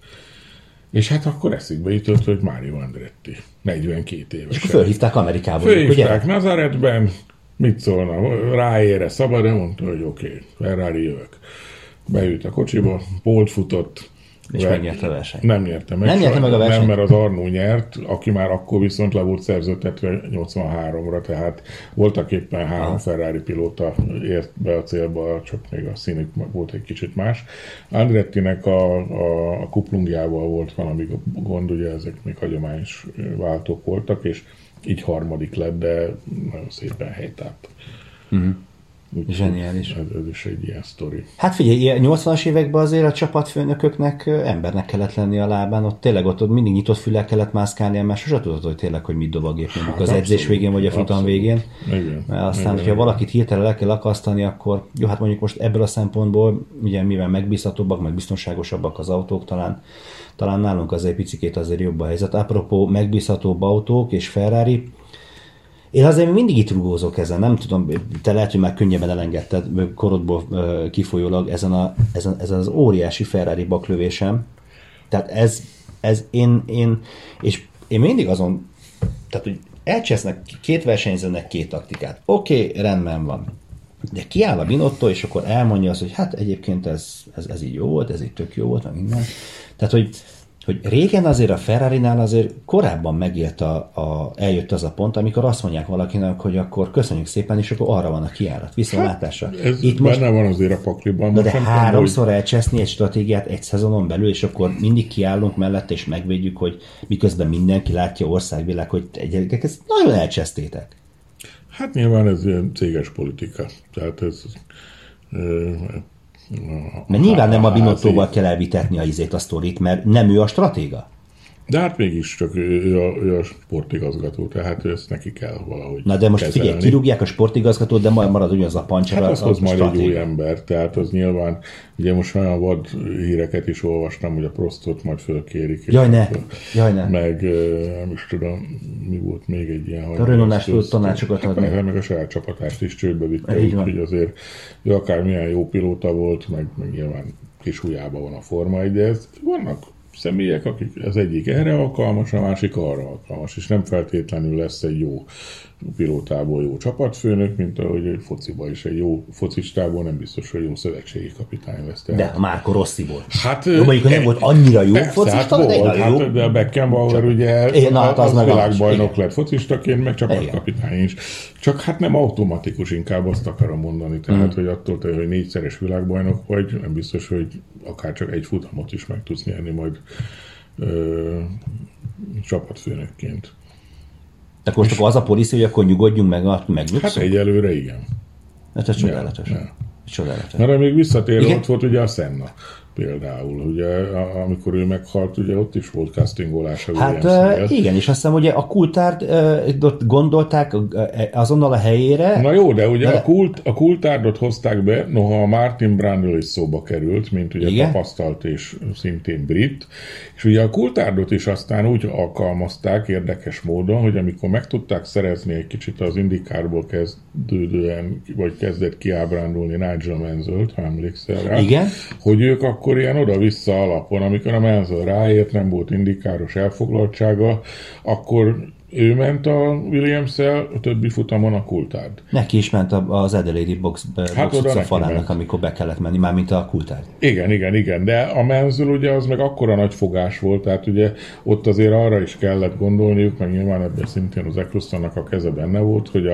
És hát akkor eszükbe jutott, hogy Mario Andretti, negyvenkét éves. És fölhívták Amerikából. Fölhívták Nazaretben, mit szólna, ráére szabad, de mondta, hogy oké, okay, Ferrari jövök. Beült a kocsiba, pólt futott. És ve- megnyerte a versenyt. Nem nyerte meg. Nem nyerte meg a versenyt? Nem, mert az Arnaud nyert, aki már akkor viszont le volt szerződtetve nyolcvanháromra, tehát voltak éppen három ah. Ferrari pilóta ért be a célba, csak még a színük volt egy kicsit más. Andrettinek a, a, a kuplungjával volt valami gond, ugye ezek még hagyományos váltók voltak, és így harmadik lett, de nagyon szépen helytált. Uh-huh. Zseniális. Ez, ez is egy ilyen sztori. Hát figyelj, nyolcvanas években azért a csapatfőnököknek embernek kellett lenni a lábán, ott tényleg ott, ott mindig nyitott füllel kellett mászkálni, mert sose tudod, hogy tényleg, hogy mit dobog épp hát az edzés végén, vagy a futam végén. Igen. Mert aztán, igen, hogyha igen. valakit hirtelen le kell akasztani, akkor jó, hát mondjuk most ebből a szempontból, ugye mivel megbízhatóbbak, meg biztonságosabbak az autók, talán, talán nálunk azért picikét azért jobb a helyzet. Apropó megbízhatóbb autók és Ferrari, én azért mindig itt rugózok ezen, nem tudom, te lehet, hogy már könnyebben elengedted korodból kifolyólag ezen, a, ezen, ezen az óriási Ferrari baklövésem. Tehát ez, ez én, én, és én mindig azon, tehát hogy elcsesznek két versenyzőnek két taktikát. Oké, okay, rendben van. De kiáll a Binotto, és akkor elmondja azt, hogy hát egyébként ez, ez, ez így jó volt, ez így tök jó volt, meg minden. Tehát, hogy hogy régen azért a Ferrarinál azért korábban megélt a, a, eljött az a pont, amikor azt mondják valakinek, hogy akkor köszönjük szépen, és akkor arra van a kijárat, viszontlátásra. Hát, ez Itt benne most, van azért a pakliban. De, de háromszor hogy... elcseszni egy stratégiát egy szezonon belül, és akkor mindig kiállunk mellette, és megvédjük, hogy miközben mindenki látja országvilág, hogy egyébként ezt nagyon elcsesztétek. Hát nyilván ez ilyen céges politika. Tehát ez... Mert nyilván nem a Binottóval kell elvitetni a izét, a sztorit, mert nem ő a stratéga. De hát mégis csak ő a, ő a sportigazgató, tehát ezt neki kell valahogy Na de most kezelni. Figyelj, kirúgják a sportigazgatót, de majd marad ugyanaz a pancsera. Hát az hoz majd egy új ember, tehát az nyilván, ugye most olyan vad híreket is olvastam, hogy a Prostot majd fölkérik. Jaj ne, jaj ne. Meg nem is tudom, mi volt még egy ilyen... A Renault-nál tudott tanácsokat adni. Meg, meg a saját csapatást is csődbe vitte, úgyhogy azért ő akár milyen jó pilóta volt, meg, meg nyilván kis hújában van a Forma egy, de ez vannak személyek, akik az egyik erre alkalmas, a másik arra alkalmas, és nem feltétlenül lesz egy jó pilótából jó csapatfőnök, mint ahogy egy fociban is egy jó focistából nem biztos, hogy jó szövetségi kapitány lesz. Tehát. De Marco Rossiból. Hát, jó, mondjuk nem volt annyira jó persze, focista, hát de volt, jó. hát, de a Beckenbauer ugye én, na, hát az, az az világbajnok lett focistaként, meg csapatkapitány is. Csak hát nem automatikus, inkább azt akarom mondani. Tehát, hmm. hogy attól te, hogy négyszeres világbajnok vagy, nem biztos, hogy akár csak egy futamot is meg tudsz nyerni majd ö, csapatfőnökként. Tehát most akkor az a policy, hogy akkor nyugodjunk meg, megnyugszunk? Hát egyelőre igen. Hát ez csodálatos. Ja, ja. Csodálatos. Mert még visszatérve ott volt ugye a Senna például, ugye, amikor ő meghalt, ugye ott is volt castingolás a Hát uh, igen, és azt hiszem, ugye a Coulthard uh, gondolták uh, azonnal a helyére. Na jó, de ugye de... a, kult, a Coulthardot hozták be, noha a Martin Brundle is szóba került, mint ugye igen? tapasztalt és szintén brit, és ugye a Coulthardot is aztán úgy alkalmazták érdekes módon, hogy amikor meg tudták szerezni egy kicsit az IndyCarból kezdődően, vagy kezdett kiábrándulni Nigel Mansell-t, ha emlékszel rá, igen? hogy ők akkor ilyen oda-vissza alapon, amikor a Mansell ráért, nem volt indikáros elfoglaltsága, akkor ő ment a Williams-el, a többi futamon a Coulthard. Neki is ment az Adelaide box, hát box utca falának, amikor be kellett menni, mármint a Coulthard. Igen, igen, igen, de a Mansell ugye az meg akkora nagy fogás volt, tehát ugye ott azért arra is kellett gondolniuk, meg nyilván ebben szintén az Ecclestonnak a keze benne volt, hogy a,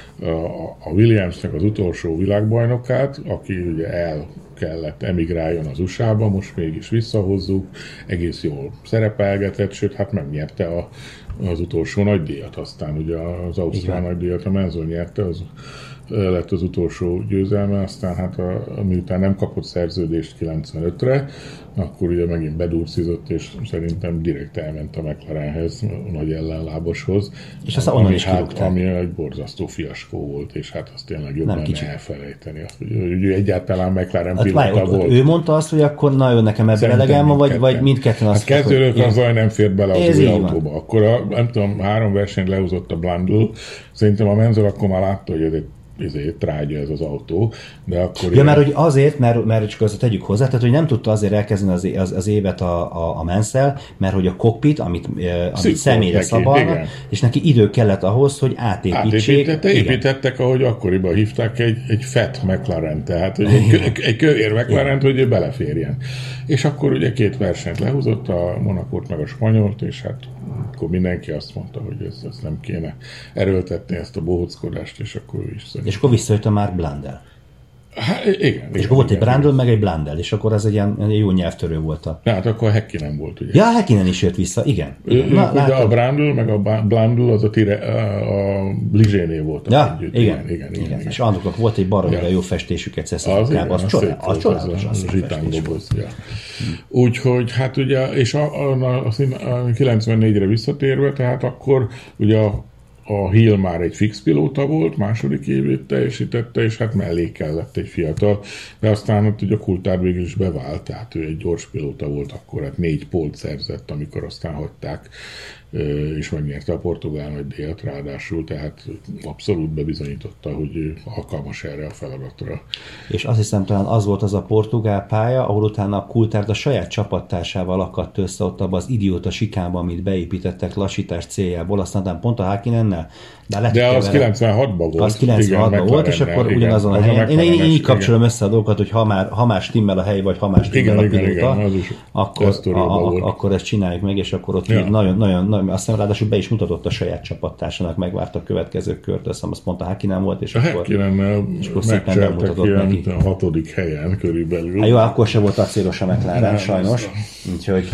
a, a Williamsnek az utolsó világbajnokát, aki ugye el kellett emigráljon az u es á-ba, most mégis visszahozzuk, egész jól szerepelgetett, sőt, hát megnyerte a, az utolsó nagydíjat, aztán ugye az Ausztrál nagydíjat a Mansell nyerte, az lett az utolsó győzelme, aztán hát a, miután nem kapott szerződést kilencvenötre, akkor ugye megint bedurcizott, és szerintem direkt elment a McLarenhez, a nagy ellenláboshoz. És aztán onnan ami, is hát, ami egy borzasztó fiaskó volt, és hát azt tényleg jobb lenne elfelejteni, azt, hogy, hogy ő egyáltalán McLaren hát pilóta váj, volt. Ő mondta azt, hogy akkor na, ő nekem ebben elegem van, vagy, vagy mindketten azt hát kezdőről az zaj nem fért bele az ez új autóba. Van. Akkor a, nem tudom, három versenyt lehozott a Blundell, szerintem a Mansell akkor már látta, hogy ez egy ezért trágya ez az autó, de akkor... Ja, mert hogy azért, mert, mert csak azt tegyük hozzá, tehát hogy nem tudta azért elkezdeni az, az, az évet a, a, a Mansell, mert hogy a cockpit, amit, amit személyre szabalna, és neki idő kellett ahhoz, hogy átépítsék. Átépítette, építettek, ahogy akkoriban hívták, egy, egy fat McLaren, tehát egy, egy, egy kövér McLaren, hogy ő beleférjen. És akkor ugye két versenyt lehúzott, a Monacót meg a Spanyolt, és hát akkor mindenki azt mondta, hogy ezt, ezt nem kéne erőltetni, ezt a bohóckodást, és akkor ő is szerintem. És akkor visszajött a Mark Blundell. Hát, igen, és igen, akkor volt igen, egy Brundle, meg egy Blundell, és akkor az egy ilyen egy jó nyelvtörő volt. A... Hát akkor Häkkinen volt, ugye? Ja, Häkkinen is jött vissza, igen. igen. Ő, Na, ugye a Brundle, meg a Blundell az a, tire, a Ligiénél volt. Ja, együtt. Igen, igen, igen, igen, igen. És annak volt egy baromira ja. jó festésük egy szeszakában, az, az, csodál, az csodálatos, az szép festés volt. Ja. Úgyhogy hát ugye, és a, a, a, a kilencvennégyre visszatérve, tehát akkor ugye a A Hill már egy fix pilóta volt, második évét teljesítette, és hát mellé kellett egy fiatal, de aztán ott ugye a Coulthard végül is bevált, tehát ő egy gyors pilóta volt, akkor hát négy pólt szerzett, amikor aztán hagyták, és megnyerte a portugál nagydíjat ráadásul, tehát abszolút bebizonyította, hogy ő alkalmas erre a feladatra. És azt hiszem, talán az volt az a portugál pálya, ahol utána a Coulthard a saját csapattársával akadt össze ott abban az idióta sikánban, amit beépítettek lassítás céljából, aztán pont a Häkkinennel. De, de az kilencvenhatban volt. Az kilencvenhatban volt, és akkor igen, ugyanazon a helyen. Én, én így kapcsolom össze a dolgokat, hogy ha már, ha már stimmel a hely, vagy ha már stimmel igen, a pilóta, igen, igen, akkor, a, a, akkor ezt csináljuk meg, és akkor ott ja. nagyon, nagyon, nagyon, aztán ráadásul be is mutatott a saját csapattársának, megvárta a következő kört, azt azt mondta, Häkkinen volt, és a akkor, Häkkinennel megcseltek ilyen a hatodik helyen körülbelül. Hát jó, akkor se volt acélos a McLaren, sajnos. Úgyhogy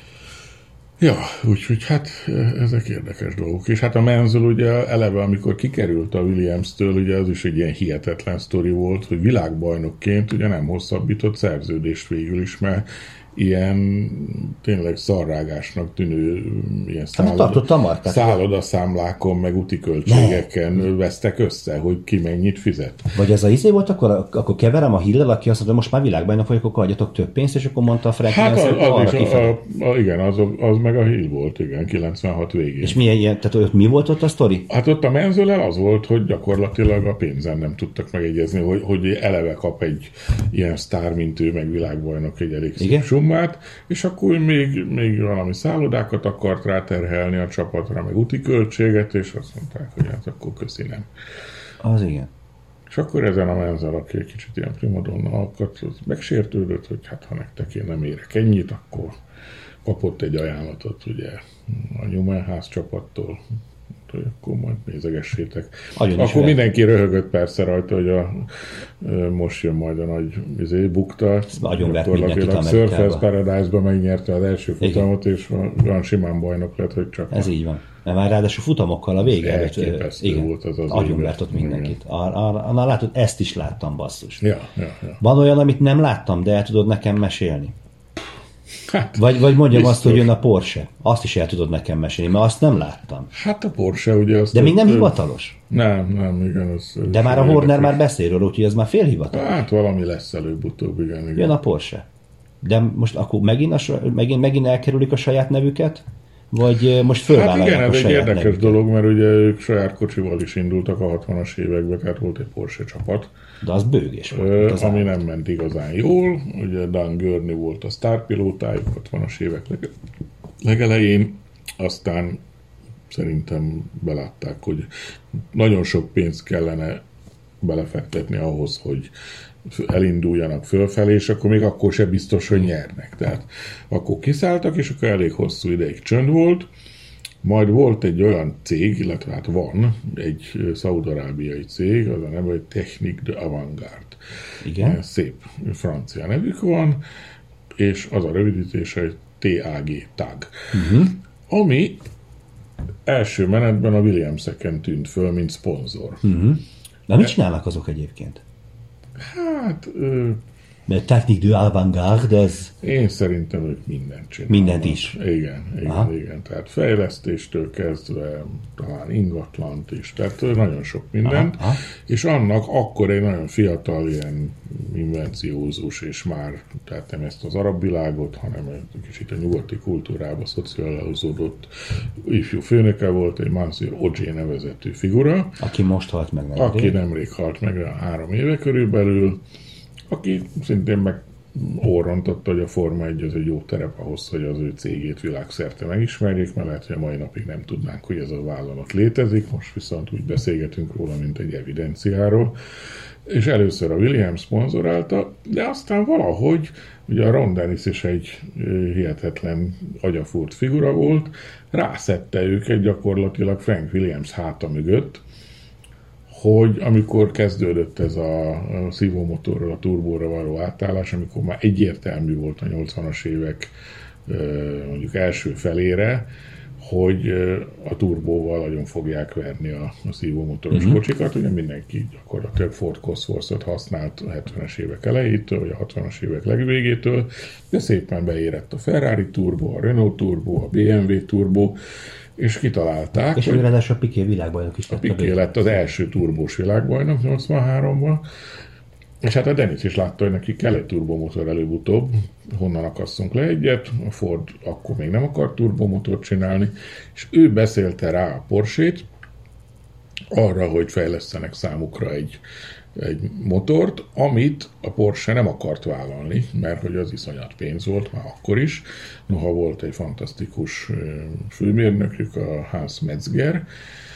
Ja, úgyhogy hát ezek érdekes dolgok. És hát a Mansell ugye eleve, amikor kikerült a Williams-től, ugye az is egy ilyen hihetetlen sztori volt, hogy világbajnokként ugye nem hosszabbított szerződést végül is, mert ilyen tényleg szarrágásnak tűnő ilyen szálloda, szállodaszámlákon, meg úti költségeken ne. vesztek össze, hogy ki mennyit fizet. Vagy ez a izé volt, akkor, akkor keverem a Hillel, aki azt mondta, most már világbajnok vagyok, akkor adjatok több pénzt, és akkor mondta a Frank hát az, az, az, a, a, igen, az, az meg a Hill volt, igen, kilencvenhat végén. És milyen ilyen, tehát ott mi volt ott a sztori? Hát ott a Mansell az volt, hogy gyakorlatilag a pénzen nem tudtak megegyezni, hogy, hogy eleve kap egy ilyen sztár, mint ő, meg világbajnok egy elég mobiliumát, és akkor még, még valami szállodákat akart ráterhelni a csapatra, meg úti költséget, és azt mondták, hogy hát akkor köszi nem. Az igen. És akkor ezen a Menzel, aki egy kicsit ilyen primadonna alkat, az megsértődött, hogy hát ha nektek én nem érek ennyit, akkor kapott egy ajánlatot ugye a Newman-ház csapattól, hogy akkor majd nézegessétek. Agyon akkor mindenki röhögött persze rajta, hogy a, most jön majd a nagy izé, bukta. Gyakorlatilag Surfers Paradise-ba megnyerte az első futamot, igen. És olyan simán bajnok lett, hogy csak... Ez a... így van. Mert már ráadásul futamokkal a vége előtt. Igen, volt az az agyonvertott mindenkit. Annál látod, ezt is láttam, basszus. Ja, ja, ja. Van olyan, amit nem láttam, de el tudod nekem mesélni. Hát, vagy, vagy mondjam biztos. Azt, hogy jön a Porsche. Azt is el tudod nekem mesélni, mert azt nem láttam. Hát a Porsche ugye... Azt de még nem hivatalos. Nem, nem, igen. Az, de már a Horner érdekes. Már beszél róla, úgyhogy ez már félhivatalos. Hát valami lesz előbb-utóbb, igen, igen. Jön a Porsche. De most akkor megint, a, megint, megint elkerülik a saját nevüket? Vagy most fölvállalják hát igen, a ez egy érdekes nevüket? dolog, mert ugye ők saját kocsival is indultak a hatvanas években, tehát volt egy Porsche csapat. De az bőgés volt. Az ami állat. Nem ment igazán jól. Ugye Dan Gurney volt a sztárpilótájuk hatvanas évek legelején, aztán szerintem belátták, hogy nagyon sok pénzt kellene belefektetni ahhoz, hogy elinduljanak fölfelé, és akkor még akkor se biztos, hogy nyernek. Tehát akkor kiszálltak, és akkor elég hosszú ideig csönd volt, majd volt egy olyan cég, illetve hát van egy szaúd-arábiai cég, az a neve, hogy Technique de Avantgarde. Igen. Szép francia nevük van, és az a rövidítése, hogy té á gé, tag. Uh-huh. Ami első menetben a Williamseken tűnt föl, mint szponzor. Uh-huh. De mit csinálnak azok egyébként? Hát... Ö... Mert Technique de Avantgarde, ez... Én szerintem ők mindent csinálnak. Mindent is. Igen, igen, aha. igen. Tehát fejlesztéstől kezdve, talán ingatlant is, tehát nagyon sok mindent. Aha, aha. És annak akkor egy nagyon fiatal, ilyen invenciózus, és már, tehát nem ezt az arab világot, hanem egy kicsit a nyugati kultúrába szocializálódott ifjú főnöke volt, egy Mansur Ojé nevezetű figura. Aki most halt meg. Nem aki nemrég halt meg, három éve körülbelül, aki szintén meg orrontotta, hogy a Forma egy az egy jó terep ahhoz, hogy az ő cégét világszerte megismerjék, mert lehet, hogy a mai napig nem tudnánk, hogy ez a vállalat létezik, most viszont úgy beszélgetünk róla, mint egy evidenciáról. És először a Williams szponzorálta, de aztán valahogy, ugye a Ron Dennis is egy hihetetlen agyafúrt figura volt, rászedte őket gyakorlatilag Frank Williams háta mögött, hogy amikor kezdődött ez a szívómotorról a turbóra való átállás, amikor már egyértelmű volt a nyolcvanas évek mondjuk első felére, hogy a turbóval nagyon fogják verni a, a szívómotoros uh-huh. kocsikat. Ugye mindenki gyakorlatilag Ford Cosworth-ot használt a hetvenes évek elejétől, vagy a hatvanas évek legvégétől, de szépen beérett a Ferrari turbó, a Renault turbó, a bé em vé turbó, és kitalálták. És ráadásul a Piqué világbajnok is lett. A Piqué lett az első turbós világbajnok nyolcvanháromban, és hát a Dennis is látta, hogy neki kell egy turbomotor előbb-utóbb, honnan akasszunk le egyet, a Ford akkor még nem akart turbomotort csinálni, és ő beszélte rá a Porsche-t arra, hogy fejlesztenek számukra egy, egy motort, amit a Porsche nem akart vállalni, mert hogy az iszonyat pénz volt már akkor is. Noha volt egy fantasztikus főmérnökük, a Hans Metzger,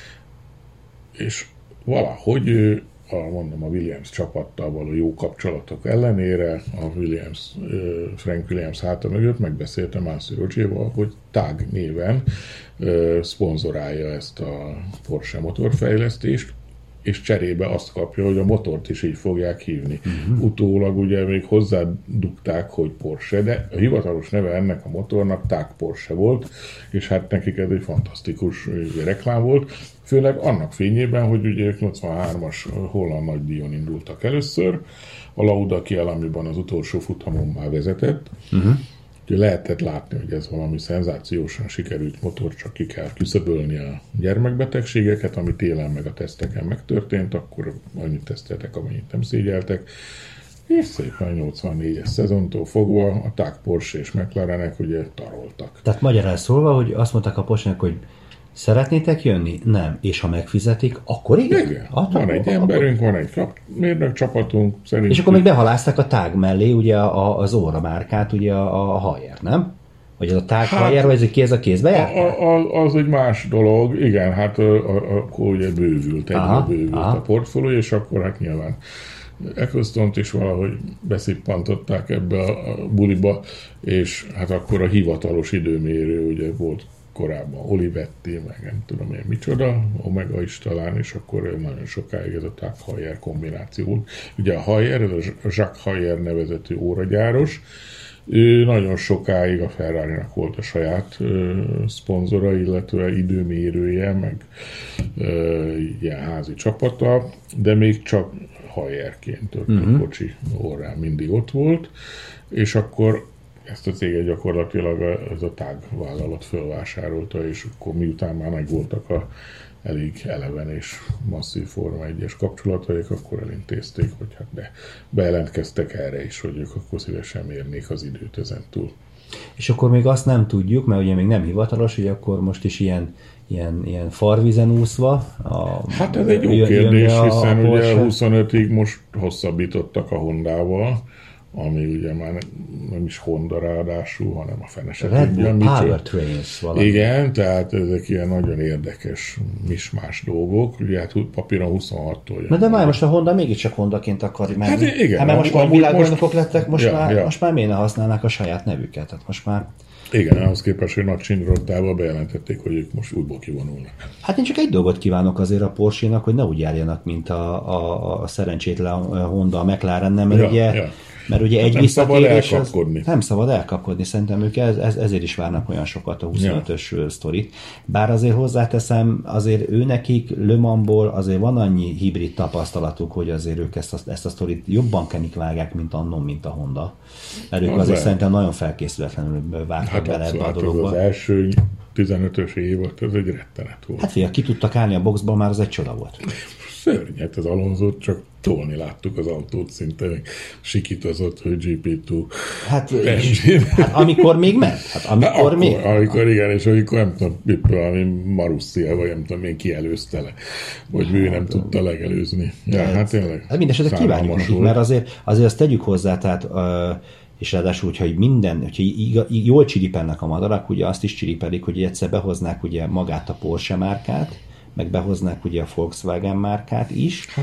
és valahogy ő, a, mondom, a Williams csapattal való jó kapcsolatok ellenére a Williams, Frank Williams háta mögött megbeszélte Mansur Ojéval, hogy tag néven szponzorálja ezt a Porsche motorfejlesztést, és cserébe azt kapja, hogy a motort is így fogják hívni. Uh-huh. Utólag ugye még hozzádugták, hogy Porsche, de a hivatalos neve ennek a motornak Tag Porsche volt, és hát nekik ez egy fantasztikus reklám volt, főleg annak fényében, hogy ugye ők nyolcvanhármas holland nagydíjon indultak először, a Lauda Kiel, amiben az utolsó futamon már vezetett, uh-huh. Úgyhogy lehetett látni, hogy ez valami szenzációsan sikerült motor, csak ki kell küszöbölni a gyermekbetegségeket, ami télen meg a teszteken megtörtént, akkor annyit teszteltek, amennyit nem szégyeltek, és szépen nyolcvannégyes szezontól fogva a Tag Porsche és McLarenek ugye taroltak. Tehát magyarán szólva, hogy azt mondták a Porsche-nek, hogy Szeretnétek jönni? Nem. És ha megfizetik, akkor igen? Igen. Ah, Van akkor, egy emberünk, van egy mérnök csapatunk. Szerint és akkor még behalázták a tág mellé ugye a, az óra márkát, ugye a, a Haier, nem? Vagy az a tág hát, Haier, vagy ez egy kéz a kézbe járt? A, a, az egy más dolog, igen, hát a, a, akkor ugye bővült, egyre bővült aha. a portfólió, és akkor hát nyilván Ecclestont is valahogy beszippantották ebbe a buliba, és hát akkor a hivatalos időmérő ugye volt korábban Olivetti, meg nem tudom én micsoda, Omega is talán, és akkor nagyon sokáig ez a Tag Heuer kombináció volt. Ugye a Heuer, ez a Jacques Heuer nevezetű óragyáros, ő nagyon sokáig a Ferrari-nak volt a saját ö, szponzora, illetve időmérője, meg ö, ilyen házi csapata, de még csak Heuerként ott uh-huh. a kocsi órán mindig ott volt, és akkor ezt a céget gyakorlatilag ez a tág vállalat fölvásárolta, és akkor miután már megvoltak a elég eleven és masszív Forma egyes kapcsolataik, akkor elintézték, hogy hát be, bejelentkeztek erre is, hogy ők akkor szívesen mérnék az időt ezentúl. És akkor még azt nem tudjuk, mert ugye még nem hivatalos, hogy akkor most is ilyen, ilyen, ilyen farvízen úszva. A, hát ez egy jó jön, kérdés, jön hiszen a ugye huszonötig most hosszabbítottak a Hondával, ami ugye már nem is Honda ráadásul, hanem a fene se Red tudja. Bull Powertrains valami. Igen, tehát ezek ilyen nagyon érdekes mismás dolgok. Ugye hát papíron huszonhattól jön. Na de már most a Honda mégiscsak Hondaként akar menni. Hát igen. Hát mert most már világbajnokok lettek, most, ja, már, ja. most már miért ne használnák a saját nevüket? Tehát most már... Igen, ahhoz képest, hogy nagy csindrottával bejelentették, hogy ők most újból kivonulnak. Hát én csak egy dolgot kívánok azért a Porsche-nak, hogy ne úgy járjanak, mint a, a, a szerencsétlen Honda a McLarennel, mert ja, ugye... Ja. Mert ugye egy nem szabad elkapkodni. Az, nem szabad elkapkodni, szerintem ők ez, ez, ezért is várnak olyan sokat a huszonötös ja. sztorit. Bár azért hozzáteszem, azért ő nekik Le Mansból azért van annyi hibrid tapasztalatuk, hogy azért ők ezt a, ezt a sztorit jobban kenikvágják, mint annon, mint a Honda. Mert ők az azért lehet. Szerintem nagyon felkészületlenül vágtak hát bele ebbe a dologba. Az első tizenötös év volt, ez egy rettenet volt. Hát figyelj, ki tudtak állni a boxból, már az egy csoda volt. Szörnyet az Alonzót, csak tolni láttuk az autót, szinte sikítozott, hogy gé pé kettő. Hát, hát amikor még ment. Hát amikor akkor, még. Amikor igen, és amikor nem tudom, valami Marussia, vagy nem tudom, én kielőzte le, vagy ő nem tudta legelőzni. Ja, hát, hát tényleg. Hát mindesetre kívánjuk nekik, mert azért, azért azt tegyük hozzá, tehát uh, és ráadásul, hogyha minden, hogyha jól csiripennek a madarak, ugye azt is csiripelik, hogy egyszer behoznák ugye magát a Porsche márkát, meg behoznák ugye a Volkswagen márkát is, hát,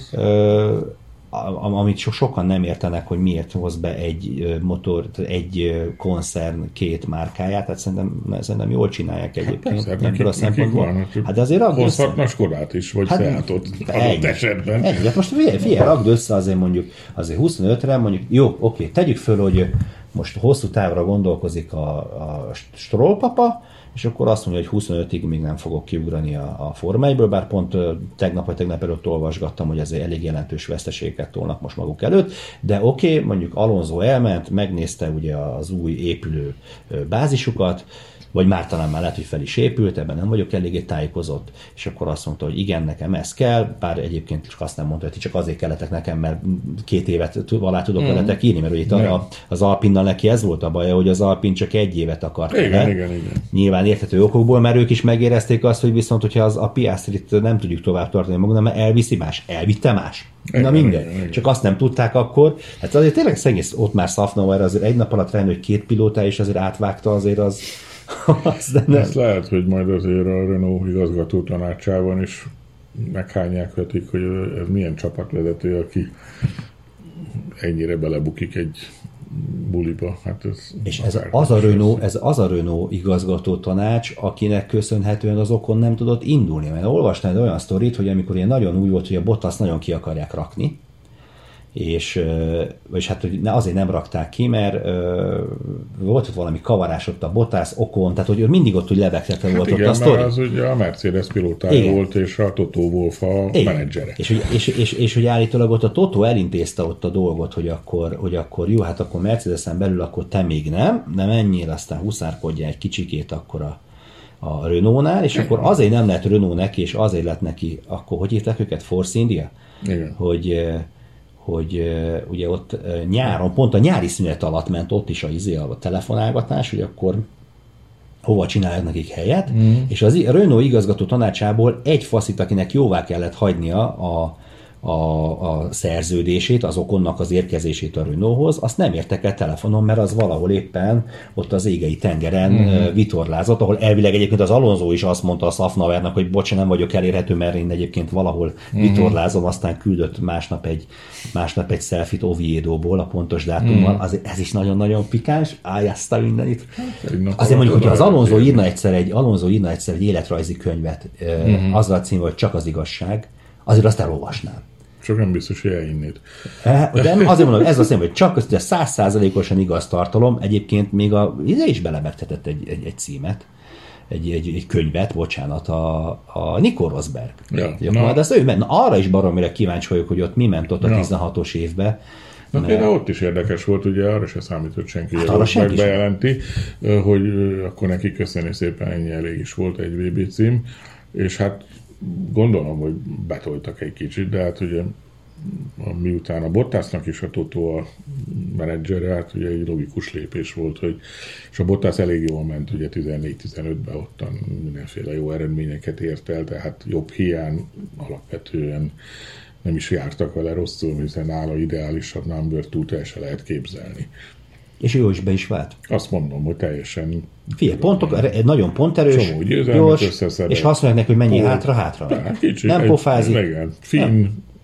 ö, amit so, sokan nem értenek, hogy miért hoz be egy motor, egy koncern két márkáját, tehát szerintem, szerintem jól csinálják egyébként. Hát persze, nekik, nekik van. Hát de azért hozhatna Skodát is, vagy hát, Seatot adott esetben. Egy, hát most figyelj, figyelj, ragd össze azért mondjuk, azért huszonötre, mondjuk, jó, oké, tegyük föl, hogy most hosszú távra gondolkozik a, a Stroll papa, és akkor azt mondja, hogy huszonötig még nem fogok kiugrani a, a Forma egyből, bár pont tegnap vagy tegnap előtt olvasgattam, hogy ezért elég jelentős veszteségeket tolnak most maguk előtt, de oké, okay, mondjuk Alonso elment, megnézte ugye az új épülő bázisukat, vagy már talán már lehet, hogy fel is épült, ebben nem vagyok eléggé tájékozott, és akkor azt mondta, hogy igen, nekem ez kell, bár egyébként csak azt nem mondta, hogy csak azért kelletek nekem, mert két évet alá tudok mm. veletek írni, mert ugye itt a, az Alpinnal neki ez volt a baja, hogy az Alpin csak egy évet akart igen, vele. Igen, igen. Nyilván érthető okokból, mert ők is megérezték azt, hogy viszont, hogyha az, a Piastrit nem tudjuk tovább tartani magunknak, mert elviszi más. Elvitte más. Igen, na mindegy. Igen, igen. Csak azt nem tudták akkor. Hát azért tényleg szegész ott már Szafnauer azért egy nap alatt rájön, hogy két pilóta is azért átvágta azért az ezt lehet, hogy majd azért a Renault igazgató tanácsában is meghányákvetik, hogy ez milyen csapatvezető, aki ennyire belebukik egy buliba. Hát ez és ez az, a Renault, ez az a Renault igazgató tanács, akinek köszönhetően az Ocon nem tudott indulni. Mert olvastam egy olyan sztorit, hogy amikor ilyen nagyon úgy volt, hogy a Bottas nagyon ki akarják rakni, és, és hát azért nem rakták ki, mert uh, volt ott valami kavarás ott a Bottas, Ocon, tehát hogy mindig ott úgy lebegtetve hát volt igen, ott a sztori. Az ugye a Mercedes pilótája volt, és a Toto Wolff a igen. menedzsere. És, és, és, és, és hogy állítólag ott a Toto elintézte ott a dolgot, hogy akkor, hogy akkor jó, hát akkor Mercedesen belül akkor te még nem, nem menjél, aztán huszárkodja egy kicsikét akkor a, a Renault-nál, és akkor azért nem lett Renault neki, és azért lett neki, akkor hogy hívták őket? Force India? Igen. Hogy hogy uh, ugye ott uh, nyáron, pont a nyári szünet alatt ment ott is a, izé, a telefonálgatás, hogy akkor hova csinálják nekik helyet, mm. és az a Renault igazgató tanácsából egy faszit, akinek jóvá kellett hagynia a, a, a szerződését, az Oconnak az érkezését a Renaulthoz, azt nem értek el telefonon, mert az valahol éppen ott az égei tengeren mm. vitorlázott, ahol elvileg egyébként az Alonso is azt mondta a Szafnavernek, hogy bocs, nem vagyok elérhető, mert én egyébként valahol mm. vitorlázom, aztán küldött másnap egy, másnap egy selfie-t Oviedóból a pontos dátummal, mm. az, ez is nagyon-nagyon pikáns, álljázta mindenit. Azért mondjuk, hogyha az Alonso írna egyszer egy, Alonso írna egyszer egy életrajzi könyvet, mm. azzal a címvel, hogy csak az igazság, azért azt elolvasnám. Csak nem biztos, hogy elhinnéd. De azért mondom, ez azt mondom, hogy csak az, hogy száz százalékosan igaz tartalom, egyébként még a ide is belemegtetett egy, egy, egy címet, egy, egy, egy könyvet, bocsánat, a, a Nico Rosberg. Ja, ja, de azt ő, na, arra is baromira kíváncsi vagyok, hogy ott mi ment ott a tizenhatos évben. Na, mert... például ott is érdekes volt, ugye arra se számított senki, hogy hát Rosberg bejelenti, hogy akkor neki köszönni szépen, ennyi elég is volt egy vé bé cím, és hát gondolom, hogy betoltak egy kicsit, de hát ugye miután a Bottasnak is a Toto a menedzsere, hát ugye egy logikus lépés volt, hogy és a Bottas elég jól ment, ugye tizennégy-tizenötben ottan mindenféle jó eredményeket ért el, tehát jobb hiány alapvetően nem is jártak vele rosszul, hiszen nála ideálisabb number two-t el se lehet képzelni. És ő is be is vált. Azt mondom, hogy teljesen... Figyelj, pontok, nagyon ponterős, gyors, és ha azt mondják neki, hogy mennyi hátra-hátra. Nem pofázik. Igen, finn,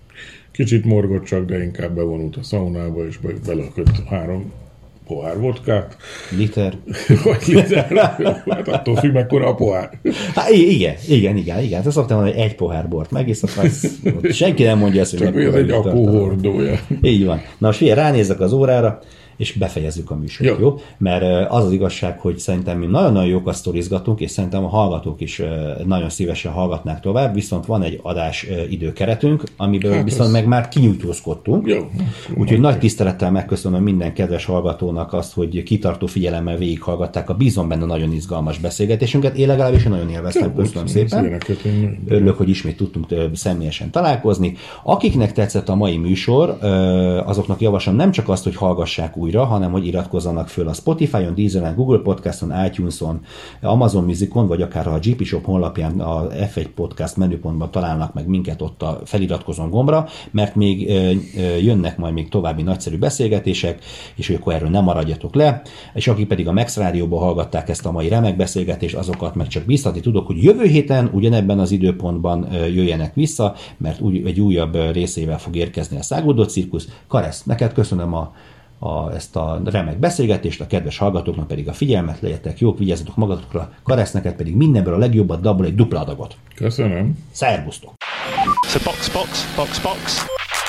kicsit morgott csak, de inkább bevonult a szaunába, és belökött három pohár vodkát. Liter. Vagy liter. Hát attól függ, mekkora a pohár. Hát igen, igen, igen, igen. Te szoktam mondani, hogy egy pohár bort megiszok, majd senki nem mondja ezt, hogy csak ez egy akóhordója. Így van. Na most figyelj, ránézek az órára, és befejezzük a műsort, jó. jó? Mert az az igazság, hogy szerintem mi nagyon-nagyon jókat sztorizgatunk, és szerintem a hallgatók is nagyon szívesen hallgatnák tovább, viszont van egy adás időkeretünk, amiből hát viszont az... meg már kinyújtózkodtunk. Jó. Úgyhogy nagy tisztelettel megköszönöm minden kedves hallgatónak azt, hogy kitartó figyelemmel végighallgatták a bízom benne nagyon izgalmas beszélgetésünket. Én legalábbis nagyon élveztem, jó, köszönöm szépen. Örülök, hogy ismét tudtunk személyesen találkozni. Akiknek tetszett a mai műsor, azoknak javaslom nem csak azt, hogy hallgassák újra, hanem hogy iratkozzanak föl a Spotify-on, Deezeren, Google Podcaston, iTunes-on, Amazon Musicon, vagy akár a gé pé Shop honlapján a ef egy Podcast menüpontban találnak meg minket ott a feliratkozón gombra, mert még jönnek majd még további nagyszerű beszélgetések, és hogy akkor erről nem maradjatok le, és akik pedig a Max Rádióban hallgatták ezt a mai remek beszélgetést, azokat meg csak biztatni tudok, hogy jövő héten ugyanebben az időpontban jöjjenek vissza, mert egy újabb részével fog érkezni a Száguldott Cirkusz. Karesz, neked köszönöm a A, ezt a remek beszélgetést, a kedves hallgatóknak pedig a figyelmet, legyetek jók, vigyázzatok magatokra, Karesz, neked pedig mindenből a legjobbat, dabból egy dupla adagot. Köszönöm. Szervusztok! So box, box, box, box.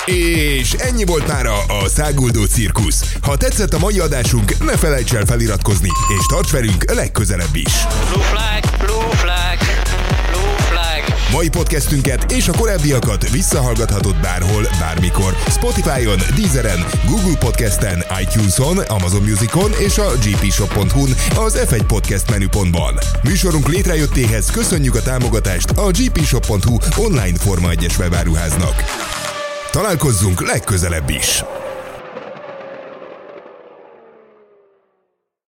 És ennyi volt mára a Száguldó Cirkusz. Ha tetszett a mai adásunk, ne felejts el feliratkozni, és tarts velünk legközelebb is. Blue flag, blue flag, blue flag. Mai podcastünket és a korábbiakat visszahallgathatod bárhol, bármikor. Spotify-on, Deezeren, Google Podcasten, iTunes-on, Amazon Musicon és a gé pé shop pont hu-n az ef egy Podcast menüpontban. Műsorunk létrejöttéhez köszönjük a támogatást a gé pé shop pont hu online Forma egyes webáruháznak. Találkozzunk legközelebb is!